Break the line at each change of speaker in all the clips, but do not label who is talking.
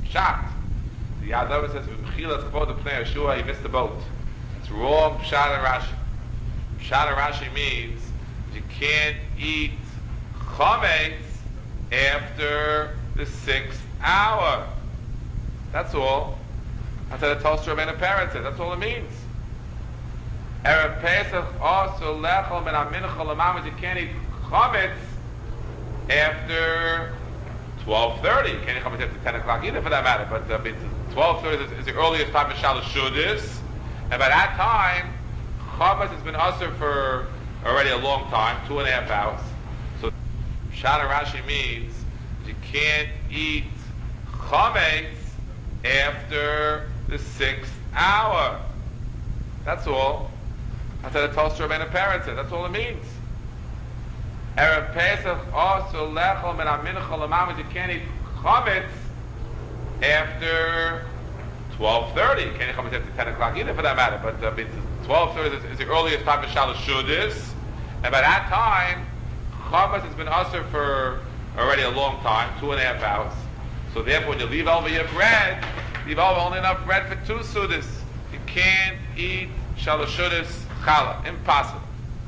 Pshat. The Yadav says, "V'mchilas kavod b'pnei Yeshua." He missed the boat. It's wrong. Pshat and Rashi. Pshat and Rashi means you can't eat chametz after the 6th hour. That's all. That's what the Tosra Rabbeinu Parent said. That's all it means. Erev Pesach also lechol min ha-mincha l'mamet. You can't eat chametz after 12:30. You can't eat chametz after 10 o'clock either, for that matter. But 12:30 is the earliest time of Shalosh Shudis, and by that time, chametz has been usher for already a long time, 2.5 hours. So Pshat and Rashi means you can't eat chametz after the 6th hour. That's all. That's what the Tosra Rabbeinu Parent said. That's all it means. Erev Pesach also lechol min ha-mincha l'mamet. You can't eat chametz after 12:30. You can't eat chametz after 10 o'clock either, for that matter. But 12:30 is the earliest time of Shalosh Shudis, and by that time, chametz has been usher for already a long time, 2.5 hours. So therefore, when you leave over your bread, leave over only enough bread for 2 sudas. You can't eat Shalosh Shudis challah. Impossible.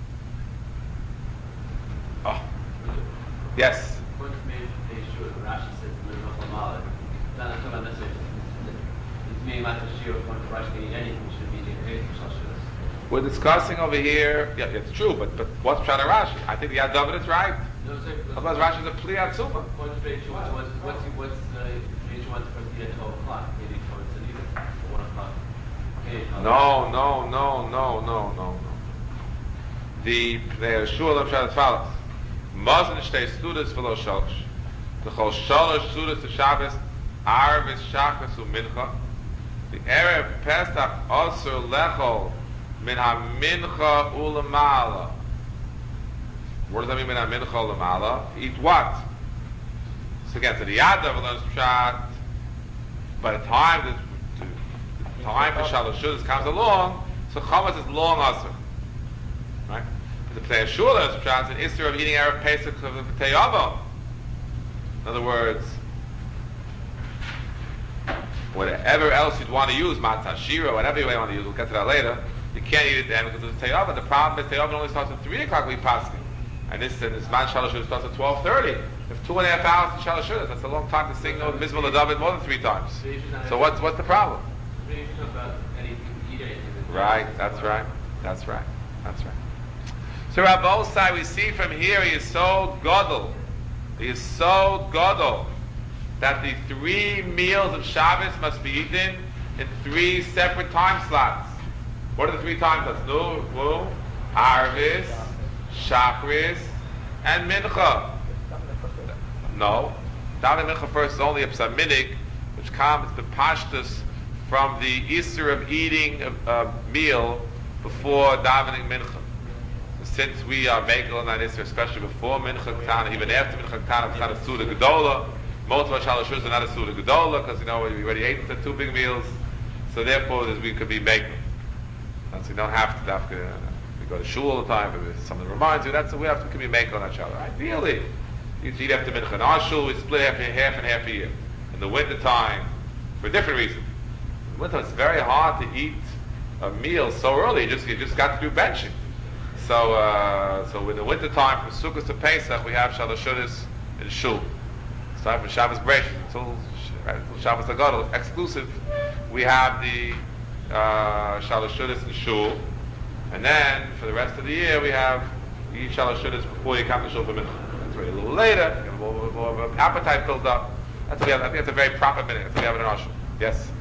Oh. Yes. We're discussing over here. Yeah, it's true, but what's Pshat and Rashi? I think the Yad David is right. Otherwise, Rashi is a Pli Atzuma.
What's the issue one from 12 o'clock? Maybe towards the evening, or 1 o'clock.
No. The Shul of Pshat as follows: Mazon shtei sudas v'lo shalosh. The chol shalosh sudas to Shabbos, Arvis, Shachas, u'mincha. The Erev Pesach also lechol min ha-mincha u'lamala. What does that mean, min ha-mincha u'lamala? Eat what? So again, so the Yadav learns Pshat. By the time the time for Shalosh Shudas comes along, so chametz is long asur. Right? The Pnei Yeshua learns Pshat, an issur of eating Erev Pesach of the B'tei Avo. In other words, whatever else you'd want to use, matzah shira, whatever you want to use, we'll get to that later, you can't eat it then because it's B'tei Avo. The problem is B'tei Avo only starts at 3 o'clock we pass. And this man Shalosh Shudas starts at 12:30. If 2.5 hours in Shalosh Shudas, that's a long time to sing Mizmor LeDavid more than 3 times. So what's the problem? Right, that's right. So Rabbosai, we see from here he is so gadol. He is so gadol that the 3 meals of Shabbos must be eaten in 3 separate time slots. What are the 3 time slots? No, Arvis, Shachris, and Mincha. No. Davening Mincha first is only a psaminig, which comes the pashtus from the issur of eating a meal before davening Mincha. So since we are making on that issur, especially before Mincha Ketana, even after Mincha Ketana, it's not a Suda Gedola. Most of our Shalosh Shudas are not a Suda Gedola, because we already ate the 2 big meals. So therefore, we could be making. So you don't have to go to shul all the time, but if someone reminds you, that's what we can be making on that Shabbat. Ideally, you eat after mincha. In our shul, we split half and half a year. In the winter time, for different reasons. In the winter, it's very hard to eat a meal so early. You just got to do benching. So in the winter time, from Sukkot to Pesach, we have Shalosh Shudas in shul. It's time for Shabbos Breishis until Shabbos Agadol, exclusive. We have the Shalosh Shudas in shul. And then, for the rest of the year, we have eat Shalosh Shudas before you come to Shul for Mincha. That's right, a little later, you get more of an appetite built up. I think that's a very proper minute. That's what we have in our Shul. Yes?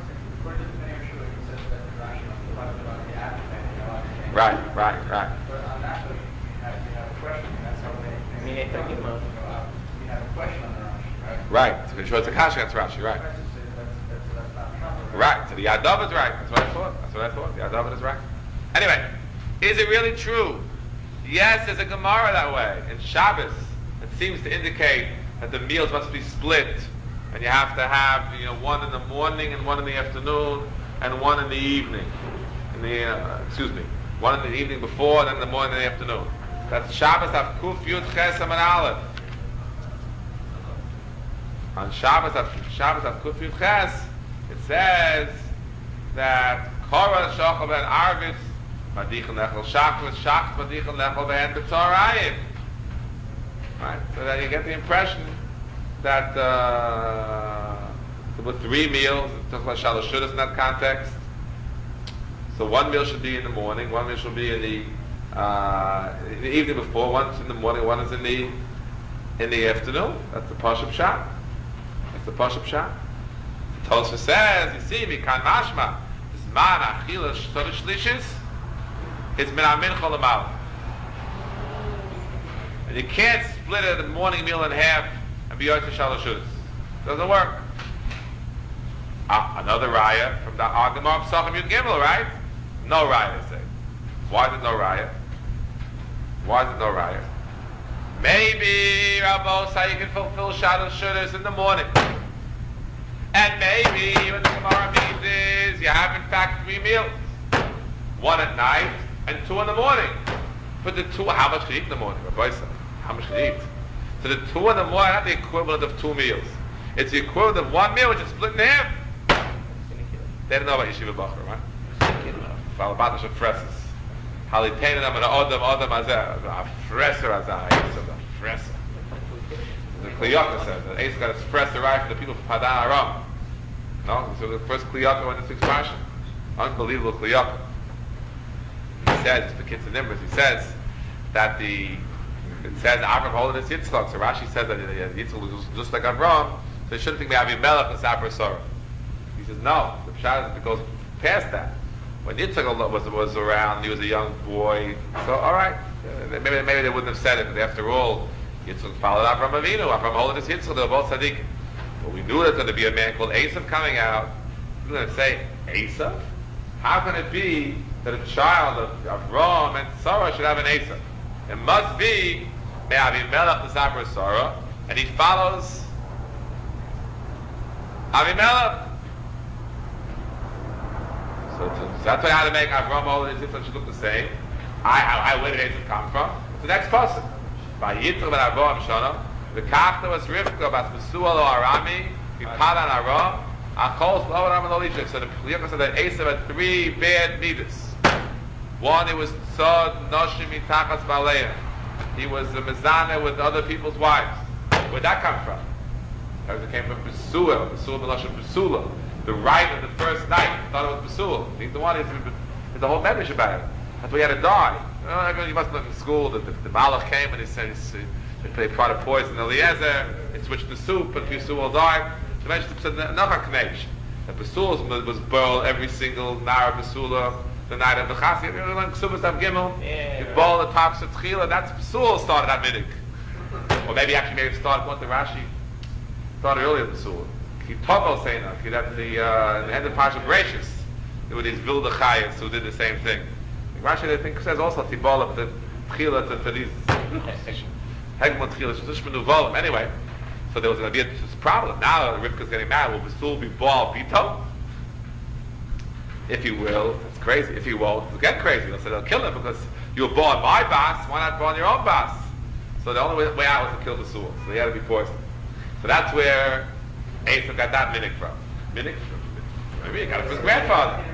Right.
But on that, we have a question. That's how they we have a question on the Rashi, right?
Right. So it's a kasha against Rashi, right?
That's not proper.
Right. So the Yadav is right. That's what I thought. The Yadav is right. Anyway, is it really true? Yes, there's a Gemara that way. In Shabbos, it seems to indicate that the meals must be split, and you have to have, one in the morning and one in the afternoon, and one in the evening. One in the evening before, and then in the morning and the afternoon. That's Shabbos of Kuf Yud Ches Amud Aleph. On Shabbos of Kuf Yud Ches, it says that Korah Shachal Ben Arvis Madichan Lechel Shachris Shach Madichan Lechel Ben B'Tzarayim. Right, so that you get the impression that there were 3 meals. It took Shalosh Shudas in that context. So 1 meal should be in the morning, 1 meal should be in the evening before, 1 is in the morning, 1 is in the afternoon. That's the Pashup Shah. That's the Pashup Shah. Tosfos says, you see, Mikan Mashma, Zman Achila Shtor Shlishis, it's Min HaMincha L'Mal. And you can't split the morning meal in half and be Yotzei Shalosh Shudas. Doesn't work. Another raya from the Agamar of Psachim Yud Gimel, right? No raya, they say. Why is it no raya? Why is it no raya? Maybe Rabbosai you can fulfill Shalosh Shudas in the morning. And maybe what the Gemara means is you have in fact 3 meals. 1 at night and 2 in the morning. But the 2, how much can you eat in the morning? Rabbosai, how much can you eat? So the 2 in the morning, not the equivalent of 2 meals. It's the equivalent of 1 meal which is split in half. They don't know about Yeshiva Bachar, right? Falabata Shafreses. Halitein them and Odom Azeh. A fresser Azah. A fresser. The Kliyaka says that Asa got a fresser right for the people from Padan Aram. No? So the first Kliyaka went to 6 Pashim. Unbelievable Kliyaka. He says, the kids and Nimbers, he says that it says Avram holding his Yitzchak. So Rashi says that Yitzchak was just like Avram. So you shouldn't think we have Avimelech and Sapar Sorah. He says, no, the Pshat goes past that. When Yitzchak was around, he was a young boy. So, all right, maybe they wouldn't have said it, but after all, Yitzchak followed Avram Avinu. Avram holding his Yitzchak, they were both tzaddikim. But we knew there was going to be a man called Esav coming out. We were going to say, Esav? How can it be that a child of Avram and Sarah should have an Esav? It must be Avimelech the Sapar Sorah, and he follows Avimelech. So that's why I had to make Avram all his Yitzchak should look the same. Where did Esav come from? It's the next person. By Yitzchak ben Avram Shana, the Kachta was Rivka, Bas Besuel o Arami, Vipadan Aram, Achos lo Aram lo Lishak. So the Kliyaka said that Esav had 3 bad midas. 1, it was Tzod Noshim Mitachas Baleim. He was a mezaneh with other people's wives. Where'd that come from? It came from Besuel Beloshim Besula. The right of the first night, he thought it was Besuel. He's the one, there's a whole medrash about it. That's why he had to die. You must look in school, the Malach came and he said, they tried to poison Eliezer, they switched the soup, and Besuel died. So eventually said, Nachar Knesh. That Besuel was boiled every single Nara Besula, the night of the Chasi. You learn Ksubas Av Gimel, you boil the tops of Tchila, that's Besuel started that minhag. Or maybe it started going to Rashi, started earlier Besuel. Kitovo saying that, in the end of Parsha Bereshis, there were these Vilda Chayas who did the same thing. Rashi, I think, says also Tibola, but the Tchila to these Hegmon Tchila, Shishmanu Volim. Anyway, so there was going to be this problem. Now Rivka's getting mad. Will Besuel be Baal Bito? If you will, it's crazy. If you won't, it'll get crazy. They'll say they'll kill him because you were born my boss, why not born your own boss? So the only way out was to kill Besuel. So he had to be poisoned. So that's where Esav got that minhag from. Minhag? Maybe he got it from his grandfather.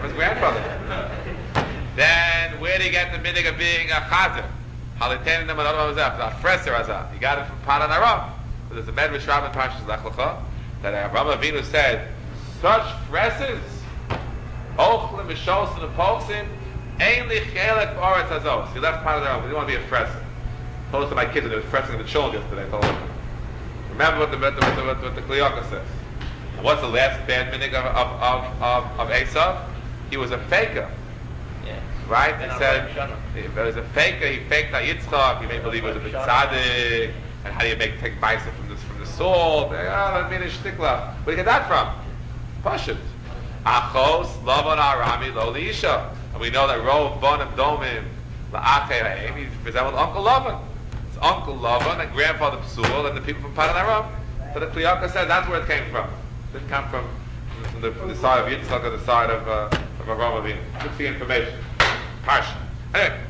Then where did he get the minhag of being a chazer? Halitein them and other a fresser azah. He got it from Padan Aram. So there's a medrash Rav in Parshas Lech Lecha that Avram Avinu said, such fresses, ochlim mishos and apoksim, ein li chelek b'oretz hazos. He left Padan Aram. He didn't want to be a fresser. I told this to my kids when they were fressing the children yesterday. I told them, remember what the Kliyaka says. And what's the last bad minhag of Esav? He was a faker.
Yeah.
Right? He said, if there was a faker, he faked out Yitzchak, he made believe it was a big tzaddik, and how do you take maisa from the salt? That mean a shtikla. Where do you get that from? Pashut. Achos, Lavan Arami, Lo Lisha. And we know that Rov, Bonim, Domim, La'achei Ha'im, he resembled Uncle Lavan. It's Uncle Lavan and Grandfather Psul and the people from Padan Aram. So the Kliyaka said that's where it came from. It didn't come from the side of Yitzchak or the side of Avraham Avinu. What's the information? Parsha. Anyway,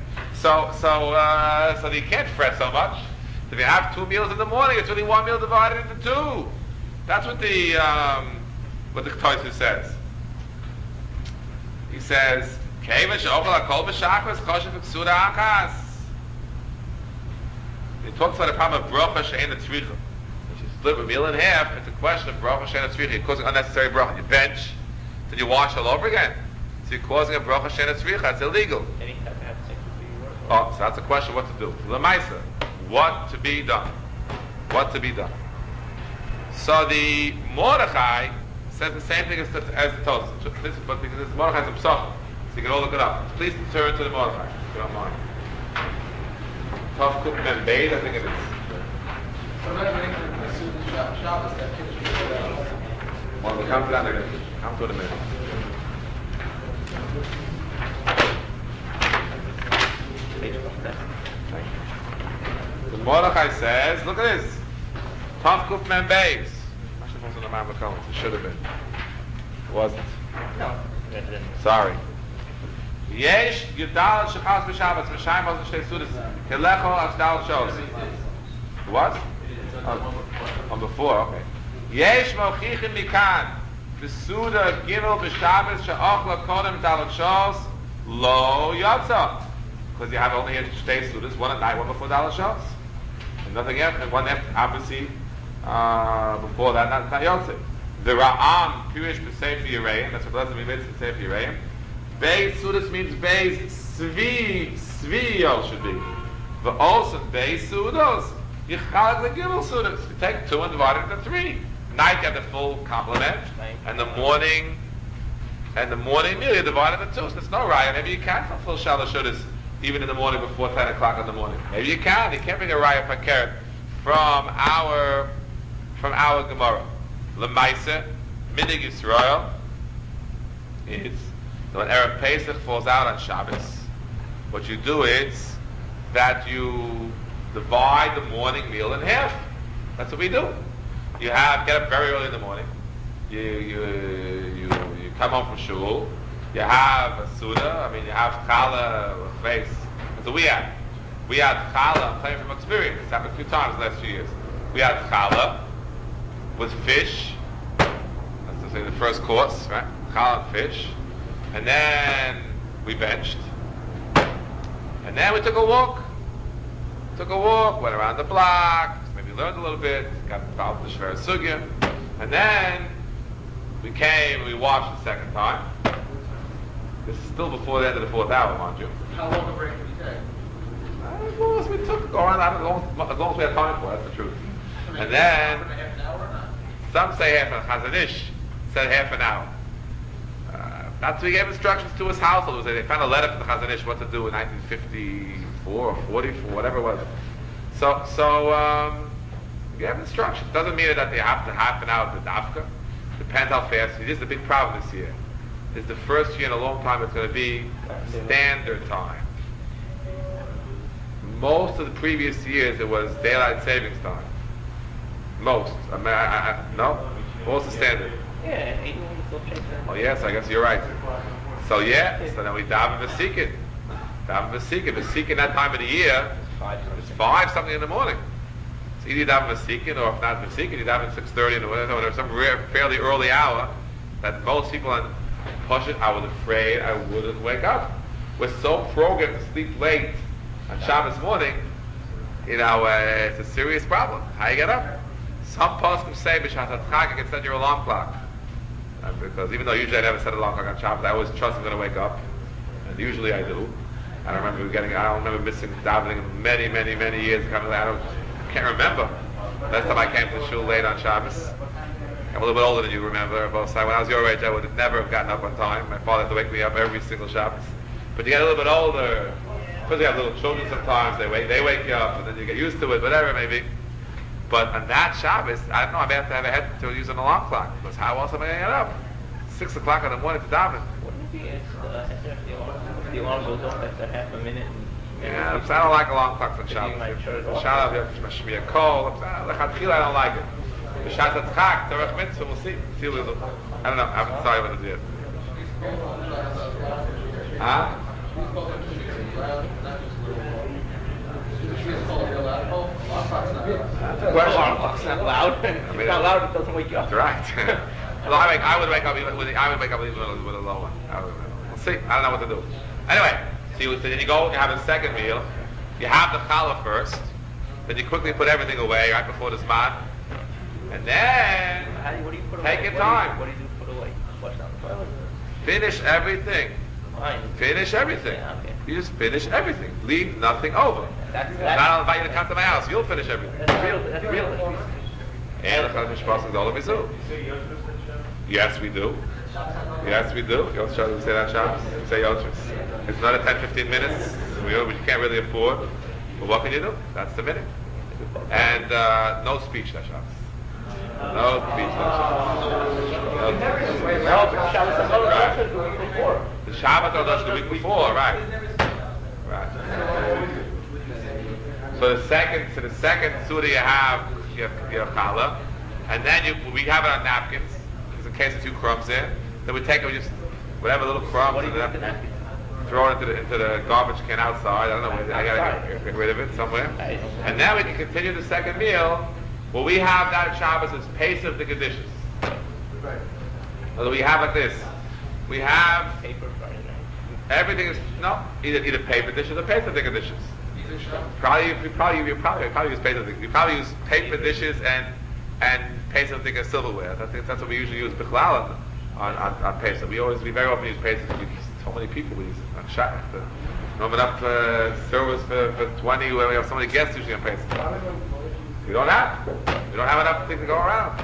so you can't fret so much. If you have 2 meals in the morning, it's really 1 meal divided into 2. That's what the Tosfos says. He says, "Keva she'ochel hakol b'shachos choshev v'ksura achas." He talks about the problem of bracha she'ein tzricha. If you split a meal in half, it's a question of bracha she'ein tzricha. You're causing unnecessary bracha. You bench, then you wash all over again. So you're causing a bracha she'ein tzricha. It's illegal. Oh, so that's a question what to do. L'maisa, what to be done? What to be done? So the Mordechai says the same thing as the Tosfos, but because it's Mordechai's a psach, so you can all look it up. Please turn to the Mordechai, if you don't mind. Tov Kuf Mem Beis, I think it is.
So not even the Shabbos that Kiddush.
Well, we'll come to that in a minute. Come to it in a minute. The Mordechai says, look at this. Tov Kuf Mem Beis. It should have been. It wasn't.
No.
Sorry. Yesh Yudal Shechaz B'Shabbos V'Shayim Ozen Shtei Sudas Kelecho Asdal Shos. What? On before, okay. Yesh Mochichim Mikan V'Suda Gimel B'Shabbos She'ochla Kodem Dalat Shos Lo Yotza. Because you have only Shtei Sudas, one at night, one before Dalat Shos. And nothing else, and one after, obviously, before that, not Yotze. The Ra'am, Pirish B'Sefer Yereim, that's what doesn't mean it's B'Sefer Yereim. Beis Sudas means Beis Sviyol should be. The also Beis Sudas, Yichalik L'Gimel Sudas. You take two and divide it into three. Night you have the full complement, and the morning meal you divide it into two. So there's no raya. Maybe you can't fulfill Shalosh Sudas even in the morning before 10 o'clock in the morning. Maybe you can. You can't bring a raya fakir from our Gemara. L'maisa, Minig Yisrael is so when Erev Pesach falls out on Shabbos, what you do is that you divide the morning meal in half. That's what we do. You get up very early in the morning. You come home from shul. You have a suda. You have challah with face. That's what we had. We had challah. I'm telling you from experience. It's happened a few times in the last few years. We had challah with fish. That's to say the first course, right? Challah and fish. And then we benched. And then we took a walk. Went around the block, maybe learned a little bit, got involved with the Shver Sugya. And then we came and we watched the second time. This is still before the end of the fourth hour, mind you.
How long a break did you take?
As long as we took, or not as long as we had time for it, that's the truth. And then,
half an hour or not?
some say half an hour. Chazon Ish said half an hour. That's what we gave instructions to his household. They found a letter from the Chazon Ish what to do in 1954 or 44, whatever it was. So we gave instructions. Doesn't mean that they have to half an hour of the dafka. Depends how fast. This is the big problem this year. This is the first year in a long time it's going to be standard time. Most of the previous years it was daylight savings time. Most. No? Most is standard.
Yeah, 81 still changing.
Oh yes, I guess you're right. So then we daven v'sikin. V'sikin that time of the year is 5 something in the morning. So either you daven v'sikin, or if not v'sikin, you daven 6:30 in the morning, or some fairly early hour that most people on Pashut, I was afraid I wouldn't wake up. We're so programmed to sleep late on Shabbos morning, it's a serious problem. How you get up? Some poskim say b'shat hatzchak you can set your alarm clock. Because even though usually I never set an alarm clock on Shabbos, I always trust I'm going to wake up, and usually I do. I don't remember missing davening many years. I can't remember. Last time I came to shul late on Shabbos. I'm a little bit older than you remember, both sides. When I was your age, I would have never have gotten up on time. My father had to wake me up every single Shabbos. But you get a little bit older, because you have little children sometimes, they wake you up, and then you get used to it, whatever it may be. But on that Shabbos, I don't know, I may have to have a head to use an alarm clock, because how else am I going to get up? 6 o'clock in the morning to daven.
Wouldn't it be if the alarm goes off after half a minute?
Yeah, I don't like alarm clocks on Shabbos. Shabbos, Shmiyah Kol, I don't like it. The Shat Hatzchak, Torah Mitzvah, we'll see. I don't know, I'm sorry what it is. Huh? That's a
The
question.
alarm clock's not loud.
mean,
It's not loud, it doesn't wake you up.
That's right. Well, I would wake up even with a low one. We'll see. I don't know what to do. Anyway, so then you go and you have a second meal. You have the challah first. Then you quickly put everything away right before the zman. And then
What do you put
take
away?
your time.
What do you do put away? Flush down the toilet?
Finish everything.
Fine.
Finish everything.
Yeah, okay.
You just finish everything. Leave nothing over.
That's
I'll invite you to come to my house. You'll finish everything.
That's real.
And the Chalav Mishpach is all of Mizu. Yes, we do. Yes, we do. We say that Shabbos. We say Yochus. It's not a 10-15 minutes. We can't really afford. But what can you do? That's the minute. And no speech that Shabbos. No speech that Shabbos. The Shabbat or the week before, right? Right. So the second Suda you have your challah, and then we have it on napkins, because in case there's 2 crumbs there, then we take just whatever little crumbs
What do you do with the napkin?
throw it into the garbage can outside. I don't know. I gotta get rid of it somewhere.
Nice.
And then we can continue the second meal. What we have that Shabbos is Pesach the Kedishas. So we have like this. We have
Paper Friday night.
everything is either paper dishes or Pesach the Kedishas. Probably use Pesach. We probably use paper dishes and Pesach the silverware. I think that's what we usually use Bichlal on Pesach. We very often use Pesach. So many people we use it on Shabbat. We have enough service for 20 where we have so many guests usually on Pesach. We don't have enough things to go around.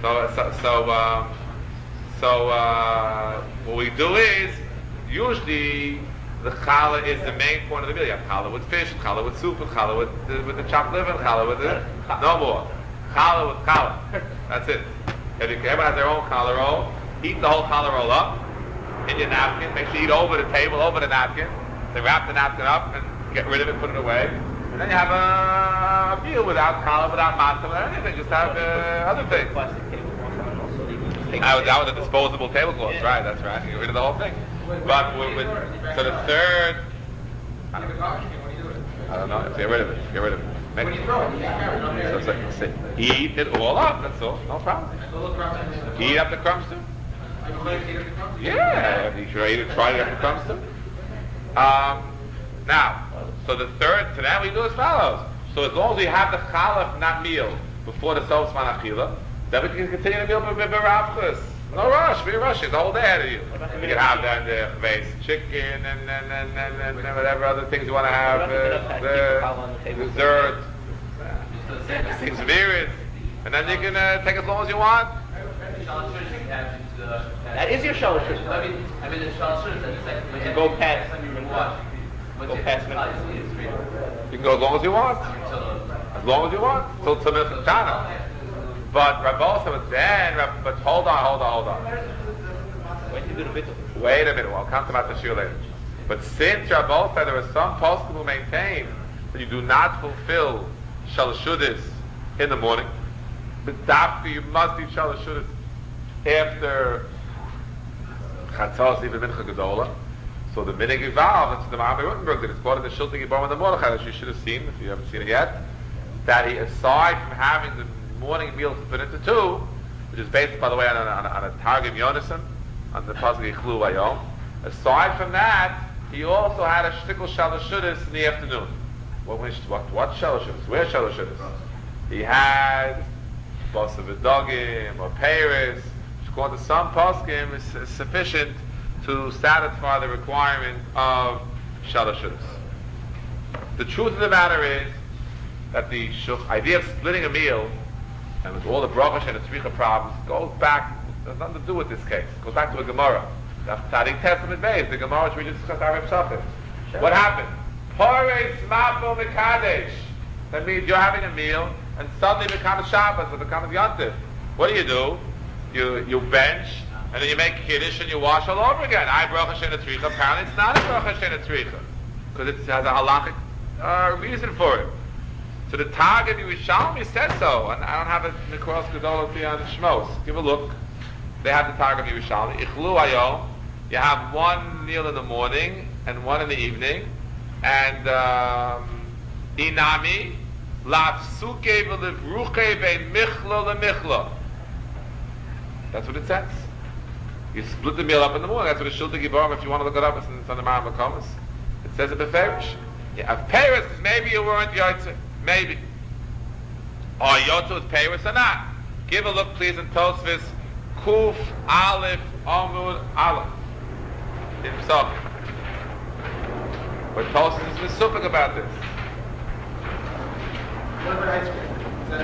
So what we do is usually the challah is the main point of the meal. You have challah with fish, challah with soup, and challah with the chopped liver, and challah with the no more. Challah with challah. That's it. Everyone has their own challah roll. Eat the whole challah roll up in your napkin. Make sure you eat over the table, over the napkin. Then wrap the napkin up and get rid of it, put it away. And then you have a meal without challah, without matzah, without anything. Just have other things.
Plastic tablecloth and also the
That was a disposable tablecloth,
Yeah.
right? That's right. You get rid of the whole thing. But so the third, I don't know. Get rid of it. Get rid of it. Make
When you throw it, you can't carry it.
so eat it all up. That's all. No problem. Eat up the crumbs too. Yeah. You should try to eat up the crumbs too. Now, so the third, to that we do as follows. So as long as we have the challah, not meal, before the sof zman achila, then we can continue the meal with Ravchus. No rush, be rushing the whole day ahead of you. You can have then the base chicken and whatever other things you want to have, the dessert, things mirrors, and then you can take as long as you want.
That is your shalosh.
I mean, the shalosh is the second.
You go past.
Go
past
You can go as long as you want. As long as you want. Till Milchus Chana. But Rabbi said, but hold on.
When you do the bittul.
Wait a minute, I'll come to that issue later. But since Rabbi said there are some poskim who maintain that you do not fulfill Shalashudis in the morning, but after you must eat Shalashudis after Chatzos, even Mincha Gedola. So the minig evolved into the Mahamay Rottenberg that it's brought in the Shilting Yibam and the Mordechai, as you should have seen if you haven't seen it yet, that he, aside from having the morning meal split into 2, which is based, by the way, on a Targum Yonason, on the Pasuk Yichlu Vayom. Aside from that, he also had a shtickle Shalashudis in the afternoon. What Shalashudis? Where Shalashudis? He had Basa V'Dogim or Paris, which according to some Paskim is sufficient to satisfy the requirement of Shalashudis. The truth of the matter is that the idea of splitting a meal and with all the brachas and the tzricha problems goes back, has nothing to do with this case. It goes back to a Gemara. That's Tzadik Testament base, the Gemara which we just discussed Arab Shafir. What happened? Poreis Mapo Mekadesh. That means you're having a meal and suddenly it becomes Shabbos, it becomes Yontif. What do? You bench and then you make Kiddush and you wash all over again. I bracha she'en tzricha. Apparently it's not a bracha she'en tzricha because it has a halachic reason for it. So the Targum Yerushalmi says so, and I don't have a Nikros Gedoloti on the Shmos. Give a look. They have the Targum Yerushalmi. Ichlu Ayom. You have one meal in the morning and one in the evening, and Inami. Lafsuke v'livruche bein michla lemichla. That's what it says. You split the meal up in the morning. That's what it Shilta Giborim, if you want to look it up, it's on the Maram HaKomas. It says it beferish. You have Paris, maybe you weren't Yotze. Maybe. Or Yotze with Paris or not. Give a look, please, in Tosfos, Kuf, Aleph, Amud, Aleph. In Pesach. But Tosfos is specific about this.
What about ice cream? Is that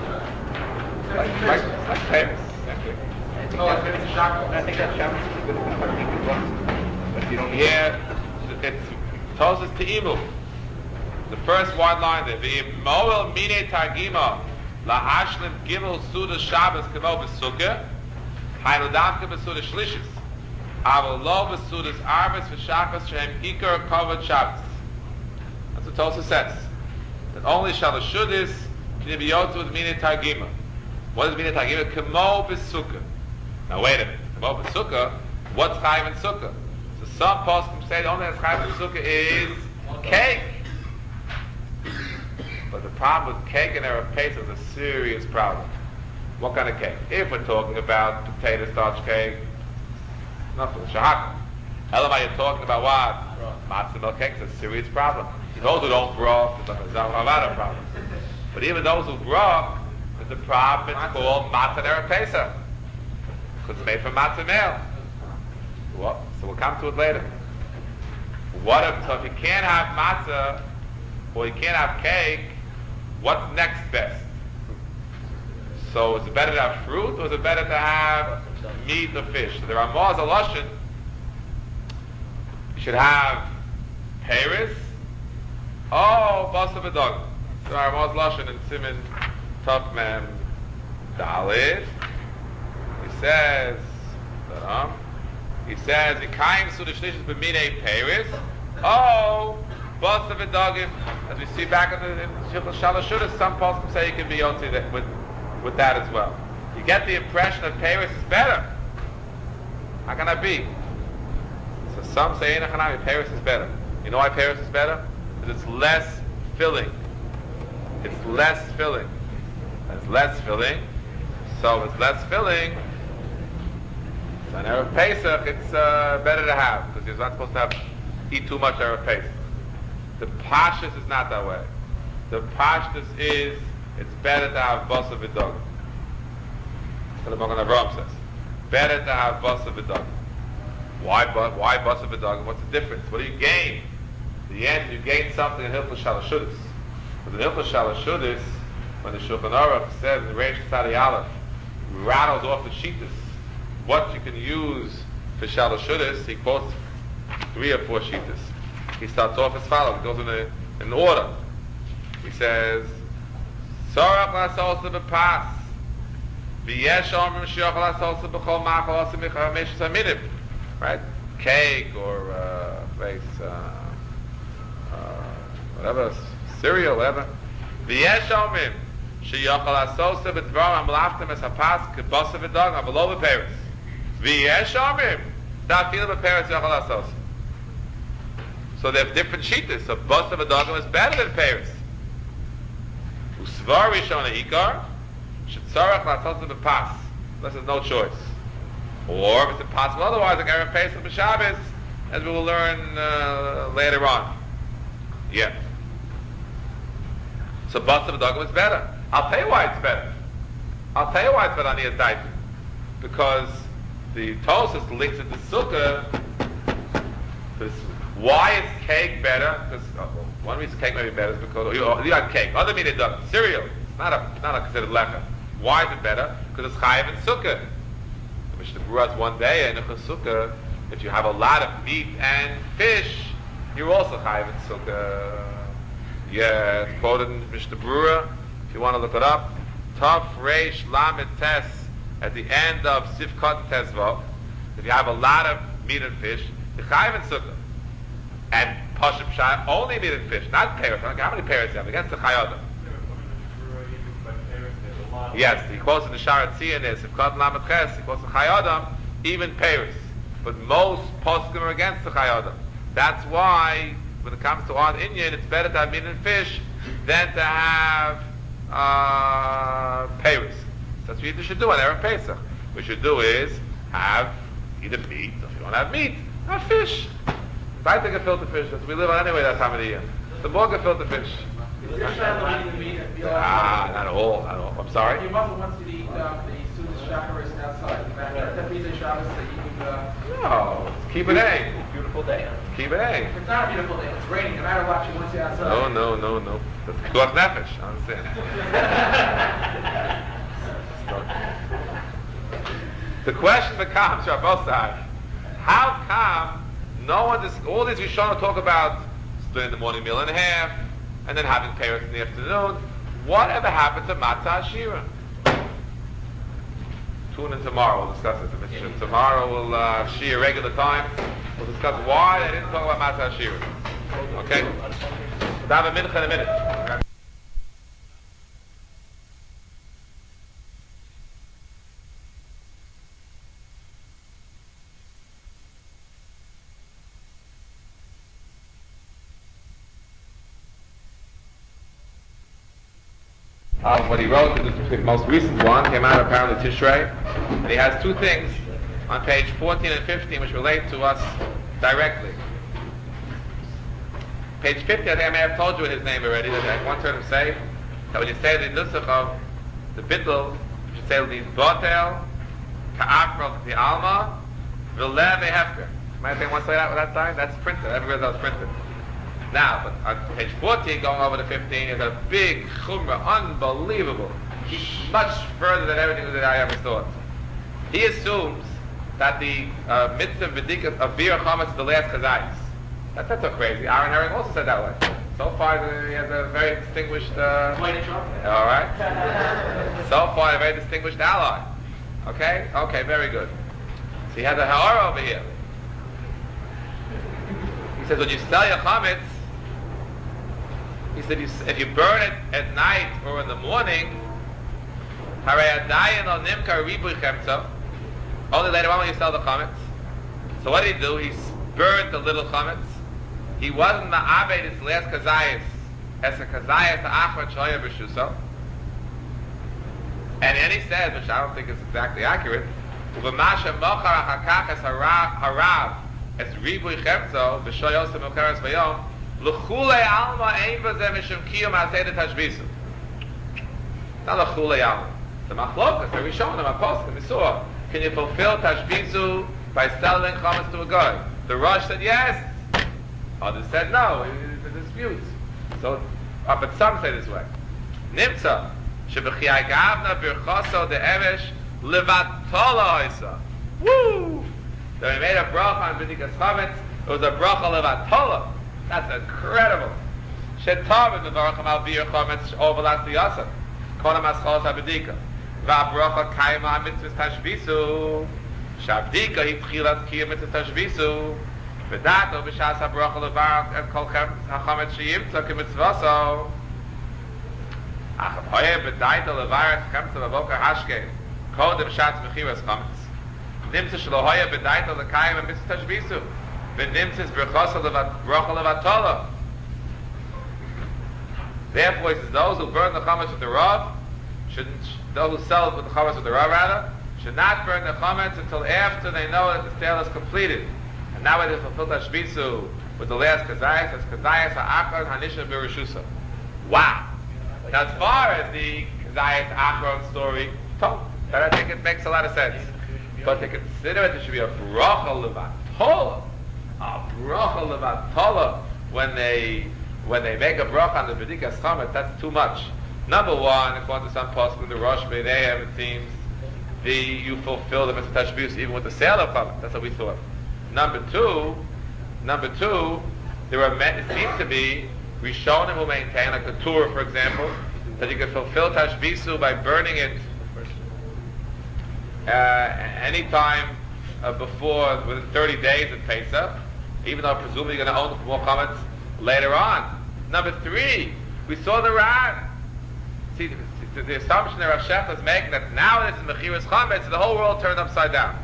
It's like Paris. Exactly.
Oh, it's chocolate.
I think that Shabbos is good enough. I think it works. But if you don't
Here, it's Tosfos Te'imu. The first one line there. V'imoel mine targima la'ashlim gimel suda Shabbos kemo b'sukkah haynu damke b'suda shlishis aval lo b'sudas arvis v'shachas shehem ikar kavod Shabbos. That's what Tosfos says. That only shalashudis can be yotzu with mine targima. What is mine targima? Kemo b'sukkah. Now wait a minute. Kemo b'sukkah, what's chayiv in sukkah? So some poskim say the only thing that's chayiv in sukkah is cake. But the problem with cake and Erev Pesach is a serious problem. What kind of cake? If we're talking about potato starch cake, nothing. Shahak. Elamai, you're talking about what? Matzah milk cake is a serious problem. Those who don't broth, it's like a Zavavada problem. But even those who broth, the problem is called Matzah Erev Pesach. Because it's made from matzah meal. Well, so we'll come to it later. So if you can't have matzah, or you can't have cake, what's next best? So is it better to have fruit, or is it better to have meat or fish? So there are more Lashon. You should have Paris. Oh, Basa V'Dog. So there are more Lashon in Siman Tov Mem Dalet. He says, Yikayim Suda Shlishis B'minei Paris. Oh, Basa V'Dogim. As we see back in Shilchos Shalashudas, some poskim say you can be yotzi with that as well. You get the impression that Paris is better. How can that be? So some say Paris is better. You know why Paris is better? Because it's less filling. It's less filling. It's less filling. So if it's less filling, so on Erev Pesach it's better to have, because you're not supposed to eat too much Erev Pesach. The Pashtus is not that way. The Pashtus is, it's better to have Basa V'Dog. That's what the Magen Avraham says. Better to have Basa V'Dog. Why Basa V'Dog? What's the difference? What do you gain? In the end, you gain something in Hilchos Shalashudas. But in Hilchos Shalashudas, when the Shulchan Aruch says in the Reish Tzadi Aleph, rattles off the Shittas, what you can use for Shalashudas, he quotes 3 or 4 Shittas. He starts off as follows. He goes in order. He says, Sorach la'asolsa b'pas, v'yesh omrim shiach la'asolsa b'chol ma'achol asim v'chameshus haminim. Right? Cake or whatever, cereal, whatever. V'yesh omrim shiach la'asolsa b'dvarim amlaftem es hapas k'bosa v'dog avalo v'peres. V'yesh omrim da'afil v'peres yiach la'asolsa. So they have different shittas. So Basa V'Dogim is better than Paris. Usvar Rishon Ha'ikar Shetzarach La'asos B'Pas. Unless there's no choice. Or if it's impossible otherwise, like Erev Pesach B'Shabbos, as we will learn later on. Yeah. So Basa V'Dogim is better. I'll tell you why it's better. I'll tell you why it's better on Niyas Daita. Because the Tosfos links it to Sukkah. Why is cake better? Because one reason cake may be better is because you got cake. Other mean it doesn't. Cereal. It's not a considered lechem. Why is it better? Because it's chayiv in sukkah. The Mishnah Berurah has one day in sukkah. If you have a lot of meat and fish, you're also chayiv in sukkah. Yeah, it's quoted in Mishnah Berurah. If you want to look it up, Tav Reish Lamed Tes at the end of Sifkat Tesvav. If you have a lot of meat and fish, you're chayiv in sukkah. And Pashim Shai only meat and fish, not Paris. How many Paris you have? Against the Chayodim. Yes, he quotes in the Sharat Tzia this. If Kod Lamed Ches, he quotes the Chayodim, even Paris. But most poskim are against the Chayodim. That's why, when it comes to Odd Inyan, it's better to have meat and fish than to have Paris. That's what you should do on Erev Pesach. What you should do is have either meat, or if you don't have meat, have fish. I take a filter fish, because we live on anyway that time of the year. The more gefilte fish. Not all. I'm sorry.
Your mother wants you to eat the Sudas Shacharis outside. That means the Shabbos that you can...
No, keep it A.
Beautiful day.
Keep it A.
It's not a beautiful day. It's raining. No matter what, she wants you outside.
No. That's Pikuach Nefesh. I understand. The question becomes, on both sides, how come no one, all these Rishonim talk about splitting the morning meal in half, and then having Paris in the afternoon? Whatever happened to Matzah Ashira? Tune in tomorrow, we'll discuss it. Tomorrow we'll share regular time. We'll discuss why they didn't talk about Matzah Ashira. Okay? We'll have a minute in a minute. What he wrote, the most recent one, came out apparently Tishrei, and he has two things on page 14 and 15 which relate to us directly. Page 50, I think I may have told you his name already, that I once heard him say that when you say the nusach of the bittul, you should say the botel, ka'afrol the alma, v'lev ehefker. Might I once say that time? That's printed. Everywhere that was printed. Now, but on page 14, going over to 15, is a big chumrah, unbelievable, much further than everything that I ever thought. He assumes that the mitzvah v'dikas of bir chametz is the last chazayis. That's not so crazy. Aaron Herring also said that way. So far, he has a very distinguished... all right. So far, a very distinguished ally. Okay, very good. So he has a ha'ara over here. He says, when you sell your chametz, he said, if you burn it at night or in the morning, only later on when you sell the chametz. So what did he do? He burned the little chametz. He wasn't ma'abed his last kazayas as a kazayas ha'achmat shoya b'shuso. And then he said, which I don't think is exactly accurate, u'v'masha mochar ha'chakach es harav es ribui chemzo b'shoyos ha'mocheres v'yom l'chulei alma ein v'zeh mishum kiyum ha'seder tashbisu. Not l'chulei alma. The machlokas, the Rishonim, the Apostle, the Misor. Can you fulfill tashbisu by selling chametz to a guy? The Rosh said yes. Others said no. It's a dispute. So, but some say this way. Nimtza shebechiyai gavna birchoso de'emesh levatola oisa. Woo! So he made a bracha on b'dikas chametz. It was a bracha levatola. That's incredible. Shetav in the baracham al bir chametz overlaps the yasa. Kona maschos habedika. Va'bracha kaima mitzvah tashbisu. Shabdika hitchilas kiyam mitzvah tashbisu. V'dato b'shas habracha levarach et kol chametz sheyimtza k'mitzvaso. Ach hoye b'daito levarach chemtza v'avoka hashke. Kodem shatz mechiras chametz. Nimtza shelo hoye b'daito lekayim mitzvah tashbisu. V'nimtzis b'rchosa bracha levatola. Therefore, he says, those who burn the chametz with the rav, those who sell it with the chametz with the rav rather, should not burn the chametz until after they know that the sale is completed. And now it is fulfilled Tashbisu with the last kazayas, as kazayas ha'achron hanisha b'rishusa. Wow! Now as far as the kazayas ha'achron story, that I think it makes a lot of sense. But to consider it, there should be a bracha levatola. A bracha levatola when they make a bracha on the b'dikas chametz, that's too much. Number one, according to some poskim, the Rosh B'neihem, it seems, you fulfill the mitzvah tashbis even with the sale of chametz. That's what we thought. Number two, it seems to be Rishonim who maintain, like the Torah, for example, that you can fulfill tashbisu by burning it any time before, within 30 days of Pesach, even though presumably you're going to own more chametz later on. Number three, we saw the Ran. See, the assumption that Rav Shechter is making that now it is mechiras chametz, the whole world turned upside down.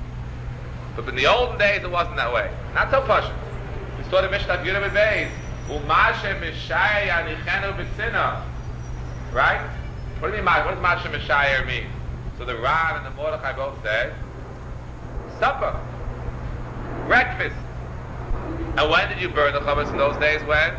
But in the olden days, it wasn't that way. Not so pashut. We saw the Mishnah of Yudam and Beis. Umashe Mishai Anichenu B'Tzina. Right? What do you mean? What does Mashe Mishai mean? So the Ran and the Mordechai both said, supper, breakfast. And when did you burn the chametz in those days? When?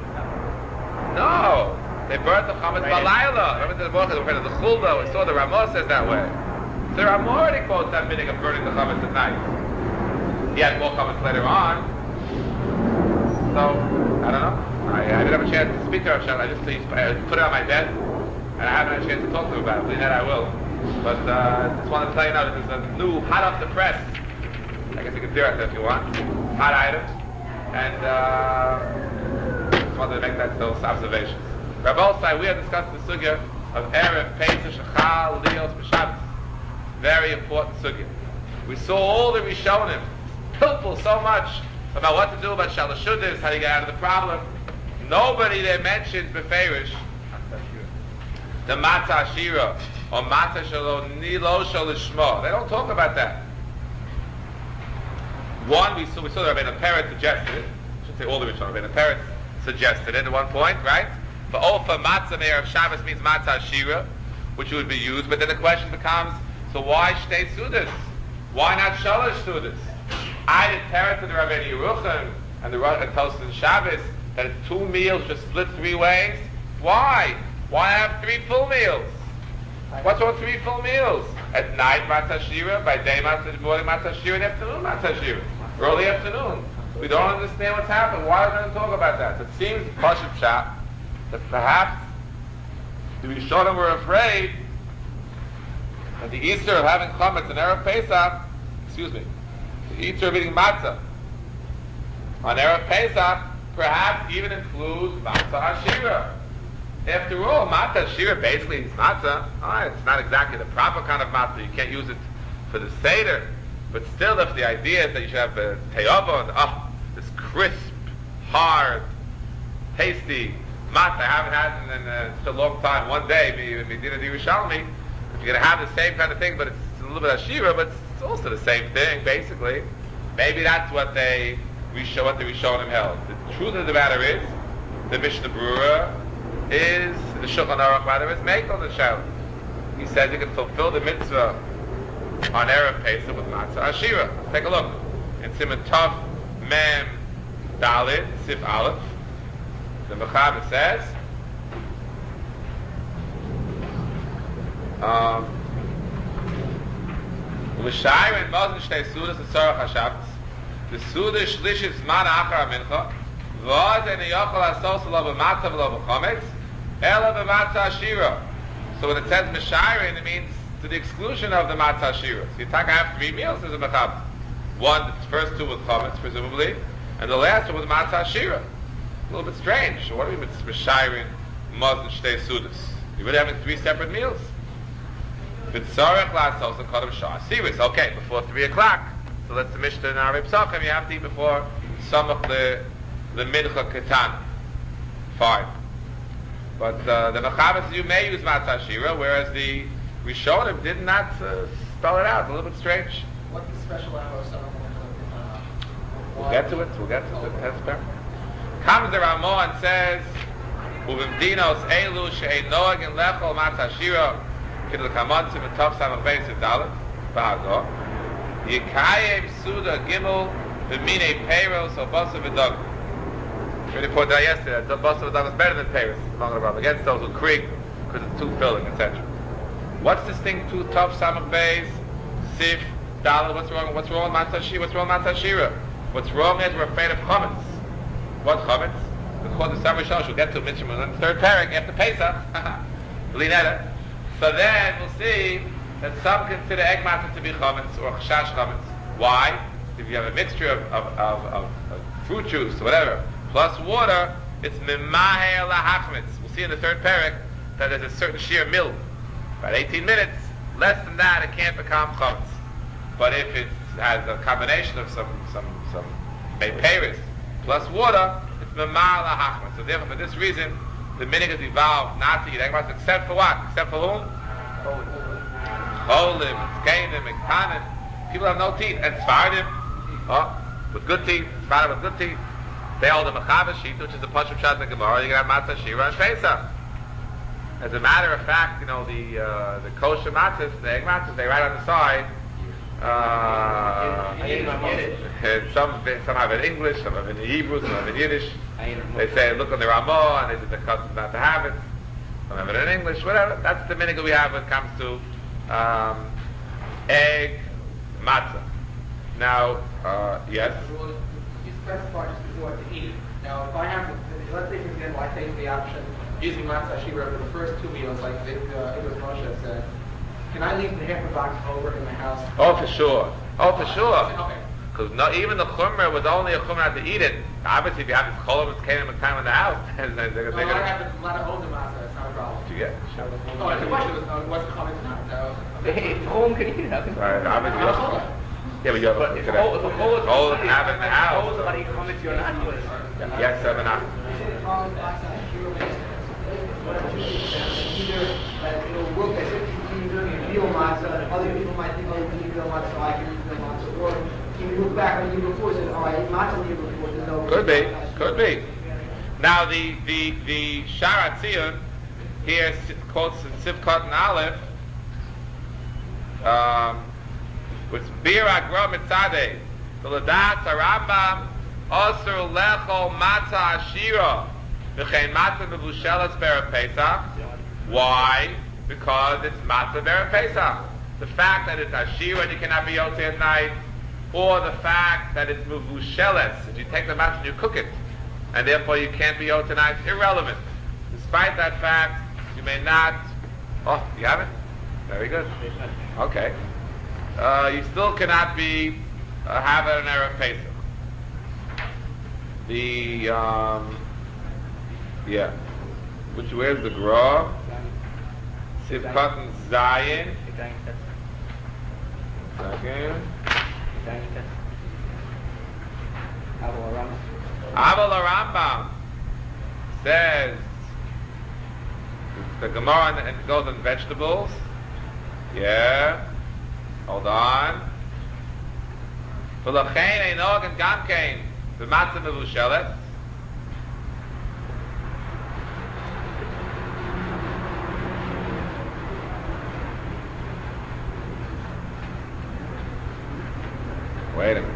No, they burned the chametz balayla. Remember the Mordechai, the Chulda. We saw the Ramah says that way. So the Ramah already quotes that meaning of burning the chametz at night. He had more chametz later on. So I don't know. I didn't have a chance to speak to Rav Shach. I just put it on my desk, and I haven't had a chance to talk to him about it. Believe that I will. But I just wanted to tell you now that there's a new, hot off the press, I guess you can do it if you want, hot item. And just wanted to make those observations. Rabbi Olsai, we have discussed the sugya of Erev, Pesach, Shachal, Lios, B'Shabbos. Very important sugya. We saw all the Rishonim, helpful so much about what to do about Shalosh Shudas, how to get out of the problem. Nobody there mentions Beferish the Matzah Ashira or Matzah Shalo Nilo Shalishmo. They don't talk about that. One, we saw that Rabbeinu Peretz suggested it. I should say all the Rishonim. Rabbeinu Peretz suggested it at one point, right? But Ofa Matzah Meir of Shabbos means Matzah Ashira, which would be used. But then the question becomes, so why Shtei Sudas? Why not Shalosh Sudas? I did Peretz to the Rabbeinu Yerucham and Tosfos and Shabbos that it's 2 meals just split 3 ways. Why? Why have 3 full meals? What's wrong with 3 full meals? At night Matzah Shira, by day Matzah, morning Matzah Shira, in the afternoon Matzah Shira. Early afternoon. We don't understand what's happened. Why are we going to talk about that? It seems, Pashut Pshat, that perhaps the Rishonim were afraid that the Easter of having chametz and Erev Pesach, the Easter of eating matzah on Erev Pesach perhaps even includes Matzah Ashira. After all, Matzah Ashira basically is matzah. It's not exactly the proper kind of matzah. You can't use it for the Seder. But still, if the idea is that you should have teyava, this crisp, hard, tasty matzah, I haven't had in such a long time. One day, Medina Yerushalmi, if you're going to have the same kind of thing, but it's a little bit Ashira, but it's also the same thing, basically. Maybe that's what the Rishonim held. The truth of the matter is, the Mishnah Berurah is, the Shulchan Aruch rather, is Mekel the Shel. He says you can fulfill the mitzvah on Erev Pesach with Matzah Ashira. Let's take a look. In Siman Tov Mem Dalit Sif Aleph, the Mechaber says, L'shayrin Mozen Shtei Sudas Tzorach HaShabbos the Suda Shlishit Zman Achar HaMincha V'od en yochel asos lo b'matzah v'lo b'chometz ela b'matzah Ashira. So when it says Meshayrin, it means to the exclusion of the Matzah Ashira. So you have 3 meals as a Mechab. One, the first 2 with chametz, presumably, and the last one with Matzah Ashira. A little bit strange. So what do we mean with Meshayrin Mozen Shtei Sudas? You're really having 3 separate meals. B'tzorech la'asos l'kodem shah Asiris. Okay, before 3 o'clock. So that's the Mishnah in our Psachim. You have to eat before Samach the Mincha Ketana. Fine. But the Mechaber says you may use Matzah Ashira, whereas the Rishonim did not spell it out. It's a little bit strange.
What's the special hour of Samach?
We'll get to it. That's fair. Comes the Ramah and says, "Uvimdinos elu she'ein noag in lechol Matzah Ashira kidul kamontzim v'tov samach beis v'dalet v'hago yikayim suda gimel v'minei peiros or basa v'dog." We already pointed out yesterday that basa v'dog is better than peiros among the Rabbah against those who creek because it's too filling, etc. What's this thing? Too tough samach beis sif dalet. What's wrong with Matzah Ashira? What's wrong is we're afraid of chametz. What chametz? Because the Samar Shalosh, we'll get to Mitzvah in the 3rd parak after Pesach. Linetta. So then we'll see that some consider egg matzah to be chametz or chashash chametz. Why? If you have a mixture of fruit juice or whatever plus water, it's mimahe lahachmetz. We'll see in the 3rd parak that there's a certain sheer milk. About 18 minutes. Less than that, it can't become chametz. But if it has a combination of some meiperis plus water, it's memar lahachmetz. So therefore, for this reason, the minhag has evolved not to eat egg matzah, except for what? Except for whom? Cholim, Zkenim, Ektanim. People have no teeth. And Sfardim, with good teeth. Sfardim with good teeth. They hold the Mechava Shita, which is the Pashut Pshat in the Gemara. You can have Matzah Shira and Pesach. As a matter of fact, the kosher matzahs, the egg matzahs, they write on the side. Some have it in English, some have it in Hebrew, some have it in Yiddish. They say, look on the Ramah, and they say the custom not to have it. Some have it in English, whatever. That's the minhag we have when it comes to egg matzah. Now, yes?
You specify just before to eat. Now, if I have, let's say for example, I take the option using matzah shira for the first 2 meals, like it was Moshe said. Can I leave the half a box over in the house?
Oh, for sure.
Okay.
Because even the chumrah was only a chumrah to eat it. Obviously, if you have this cholam, it's came in the time in the house.
I have a lot of older matzah. It's not a problem.
Did you get?
Oh, the question was it coming tonight?
If home can eat it, how can
Right, obviously. Yeah, but you have
But if home have it in the house.
Yes, 7 hours.
Other people might think, oh, you can eat real matzah, so I can eat real matzah. Or can you look back on the year before and say, oh, I ate matzah the year before, there's no...
Could be. Now, the Shara Tzion here quotes in Sivkot and Aleph, with Bir Agra Mitzadeh, the Ladat Rambam, Osir Lechol Matzah Ashira, V'chein Matzah Mevushelas B'erev Pesach. Why? Because it's Matzah B'erev Pesach. The fact that it's Ashira and you cannot be Yotze at night, or the fact that it's Mevushelas, if you take the matzah and you cook it, and therefore you can't be Yotze at night, it's irrelevant. Despite that fact, you may not... Oh, you have it? Very good. Okay. You still cannot be have it an Erev Pesach. Where's the Gra? Sivkot and Zayin. Second. Aval Rambam says the Gemara and it goes on vegetables. Yeah. Hold on. V'lachein einog and gamkein b'matzah mevushelet. Wait a minute.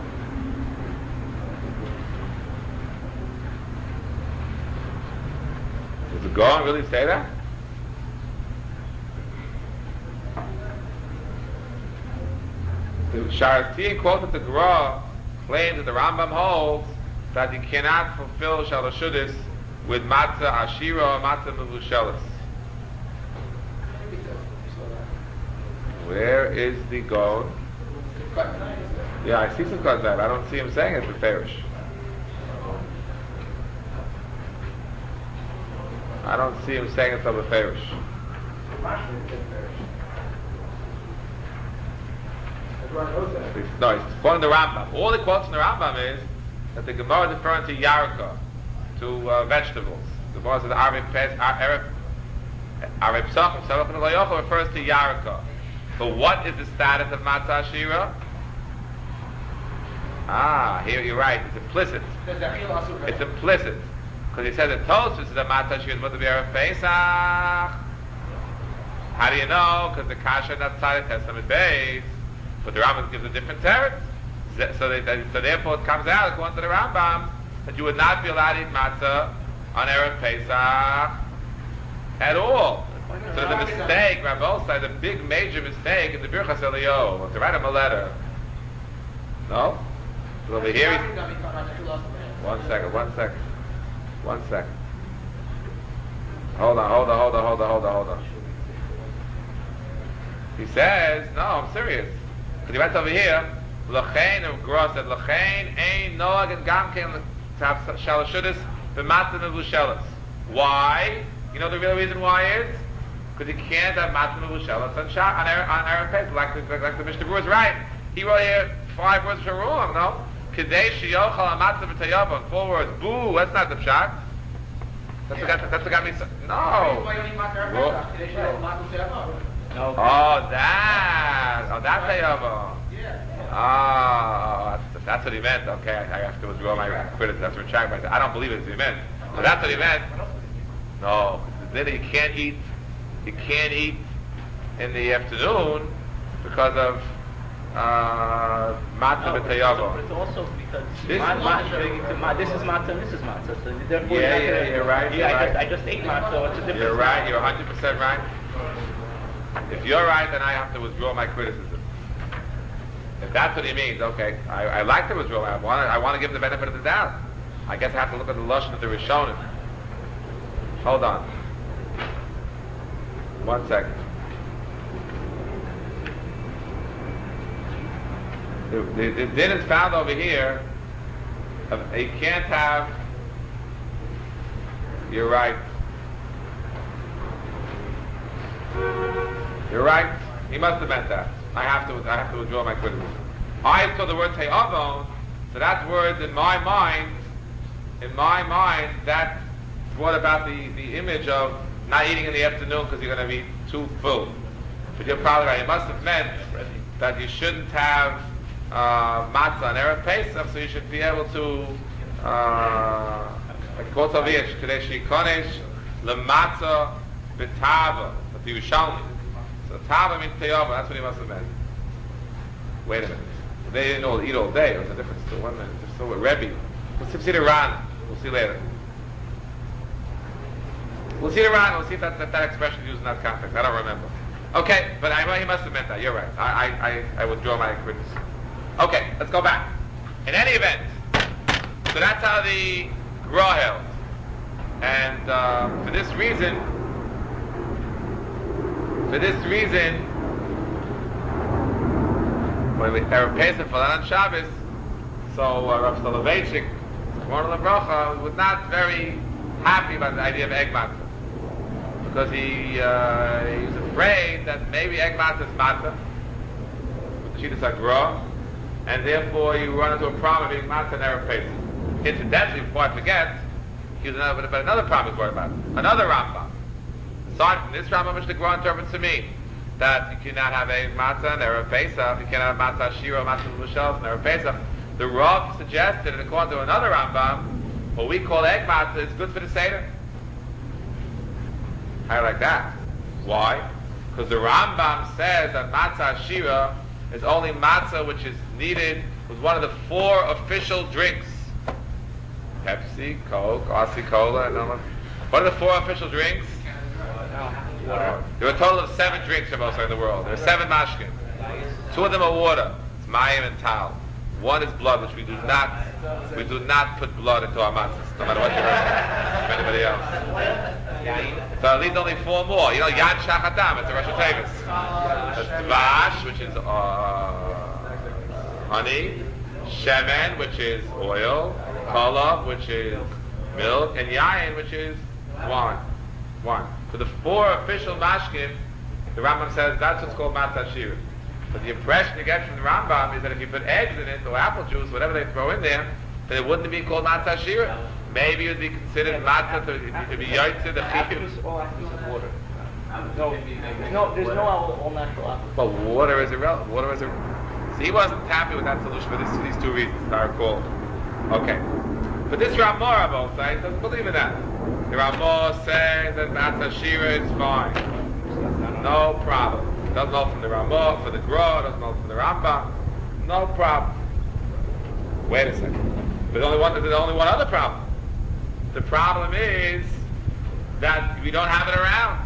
Does the Gaon really say that? The Sharati quoted the Gra claims that the Rambam holds that you cannot fulfill Shalashudis with matzah ashira or matzah mevushelis. Where is the Gaon? Yeah, I see some cuts that. I don't see him saying it with Farish. I don't see him saying it with Farish. No, he's quoting the Rambam. All the quotes in the Rambam is that the Gemara is referring to yarka, to vegetables. The Gemara says Arei Psachim, Savach Negoyocha refers to yarka. But what is the status of matzah shira? Here you're right. It's implicit. It's implicit. Because he said that Tosfos is a matzah shira is supposed to be Erev Pesach. How do you know? Because the kasha not cited Testament base. But the Rambam gives a different teretz. So therefore it comes out, according to the Rambam, that you would not be allowed to eat matzah on Erev Pesach at all. So the mistake, Rav said, the big major mistake in the Birchas Eliyahu was to write him a letter. No? So over here he's... One second. Hold on. He says, no, I'm serious. Because he writes over here, L'chein, and Gra said, L'chein, ein noag and gamkein to have shalashudis b'matzah mevushelis. Why? You know the real reason why is? Because you can't have matzah mevushelis on Erev Pesach, like the Mishnah Berurah is right. He wrote here 5 words are wrong, no? Kedei sheyochal ha'matzah v'tayavam. 4 words. Boo, that's not the pshat. That's what got me... No. Oh, that's Tayava.
Yeah.
Oh, that's the But that's what he meant. Okay, I have to withdraw my criticism. I have to retract myself. I don't believe it's what he meant. But that's what he meant. No, then you can't eat. You can't eat in the afternoon because of matzah b'tayavo.
But it's also because
This
this is matzah and this is matzah. So therefore,
you're right. You're right.
I just ate matzah. So it's a difference.
You're right. You're 100% right. If you're right, then I have to withdraw my criticism. If that's what he means, okay. I like to withdraw. I want to give him the benefit of the doubt. I guess I have to look at the lashon of the Rishonim. Hold on. 1 second. The din is found over here. You can't have. You're right. You're right. He must have meant that. I have to withdraw my criticism. I saw the word te'avon, so that's words in my mind. In my mind, that brought about the image of not eating in the afternoon because you're going to be too full. But you're probably right. It must have meant that you shouldn't have matzah on Erev Pesach, so you should be able to like Kotavish, Kadesh Konesh, Lematzah, B'tava, but the Yerushalmi. So Tava means Teyava, that's what he must have meant. Wait a minute. They didn't all eat all day, it was a different story. 1 minute. They're still with Rebbe. We'll see the Ran. We'll see later. We'll see the Ran, we'll see if that expression is used in that context. I don't remember. Okay, but he must have meant that. You're right. I withdraw my criticism. Okay, let's go back. In any event, so that's how the Gra held. And for this reason, when we Erev Pesach for on Shabbos, so Rav Soloveitchik, Zechron Lebracha, was not very happy about the idea of egg matzah. Because he was afraid that maybe egg matzah is matzah, with the Shittas HaGra, and therefore you run into a problem of eating matzah and Erev Pesach. Incidentally, before I forget, but another problem is worried about. Another Rambam. Aside from this Rambam, which the Gra interprets to mean that you cannot have egg matzah and Erev Pesach, you cannot have matzah shira, matzah l'shels and Erev Pesach. The Rav suggested, and according to another Rambam, what we call egg matzah is good for the Seder. I like that. Why? Because the Rambam says that matzah shira is only matzah which is needed with one of the 4 official drinks. Pepsi, Coke, Aussie Cola, and all that. What are the 4 official drinks? Water. There are a total of 7 drinks in the world. There are 7 mashkin. 2 of them are water. It's mayim and tal. 1 is blood, which we do not put blood into our matzahs, no matter what you heard from anybody else. So at least only 4 more. You know, Yad Shachadam, it's a Rosh Hashanah. There's Dvash, which is honey. Shemen, which is oil. Kalav, which is milk. And Yayin, which is wine. For the 4 official mashkin, the Rambam says that's what's called matzah shira. But the impression you get from the Rambam is that if you put eggs in it, or apple juice, whatever they throw in there, then it wouldn't be called matzah shira. Maybe it would be considered matzah to be yotzei the chiyuv.
All apple juice is water. There's no all natural apple.
But water is irrelevant. So he wasn't happy with that solution for these 2 reasons, I recall. Okay. But this Ramah, both sides, doesn't believe in that. The Ramah says that matzah shira is fine. No problem. Doesn't hold from the Ramah, for the Gra, doesn't hold from the Rambam. No problem. Wait a second. But there's only one other problem. The problem is that we don't have it around.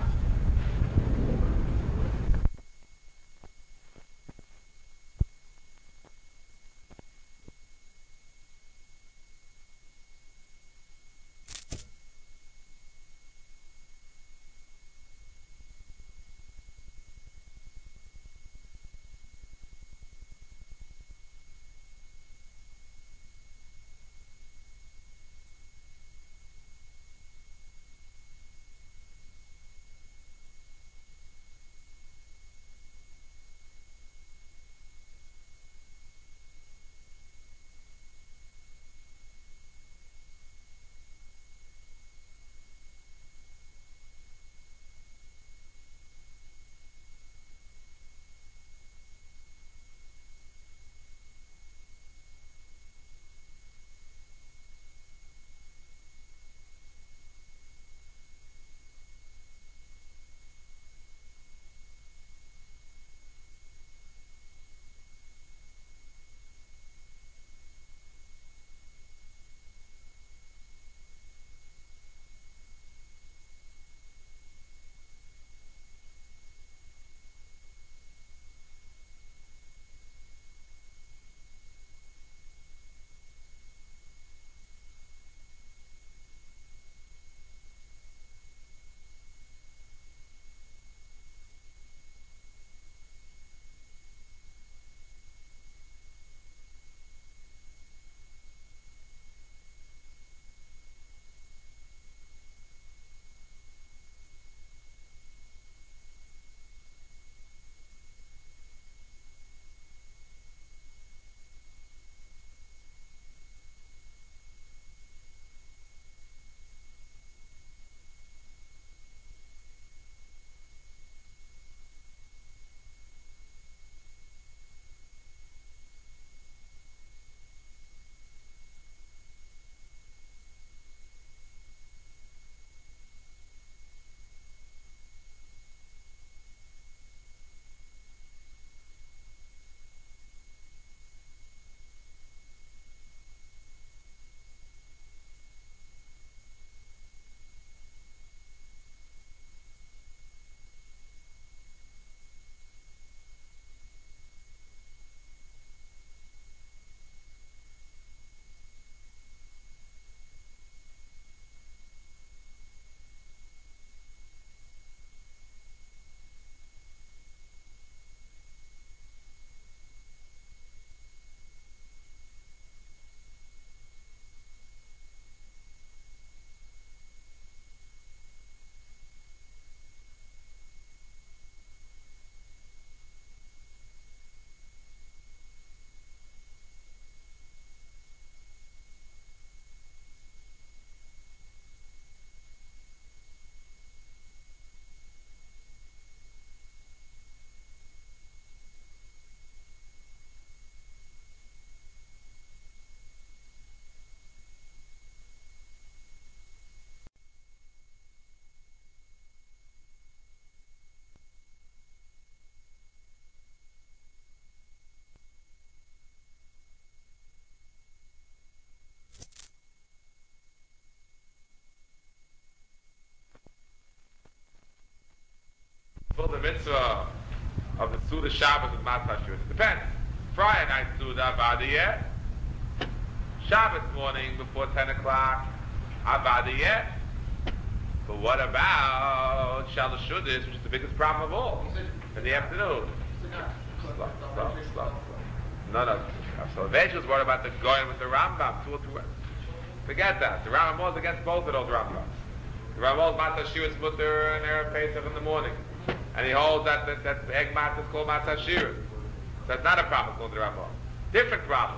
mitzvah of the Suda Shabbos with Matzah Shiur. It depends. Friday night Suda, Avadiyeh. Shabbos morning before 10 o'clock, Avadiyeh. But what about Shalosh Shudis, which is the biggest problem of all, in the afternoon? Slow. No. So eventually was worried about the going with the Rambam. Forget that. The Rambam was against both of those Rambams. The Rambam holds Matzah Shiur is mutter and Erev Pesach in the morning. And he holds that the egg matzah is called Matzah Shiur. So that's not a problem according to the Rambam. Different problem.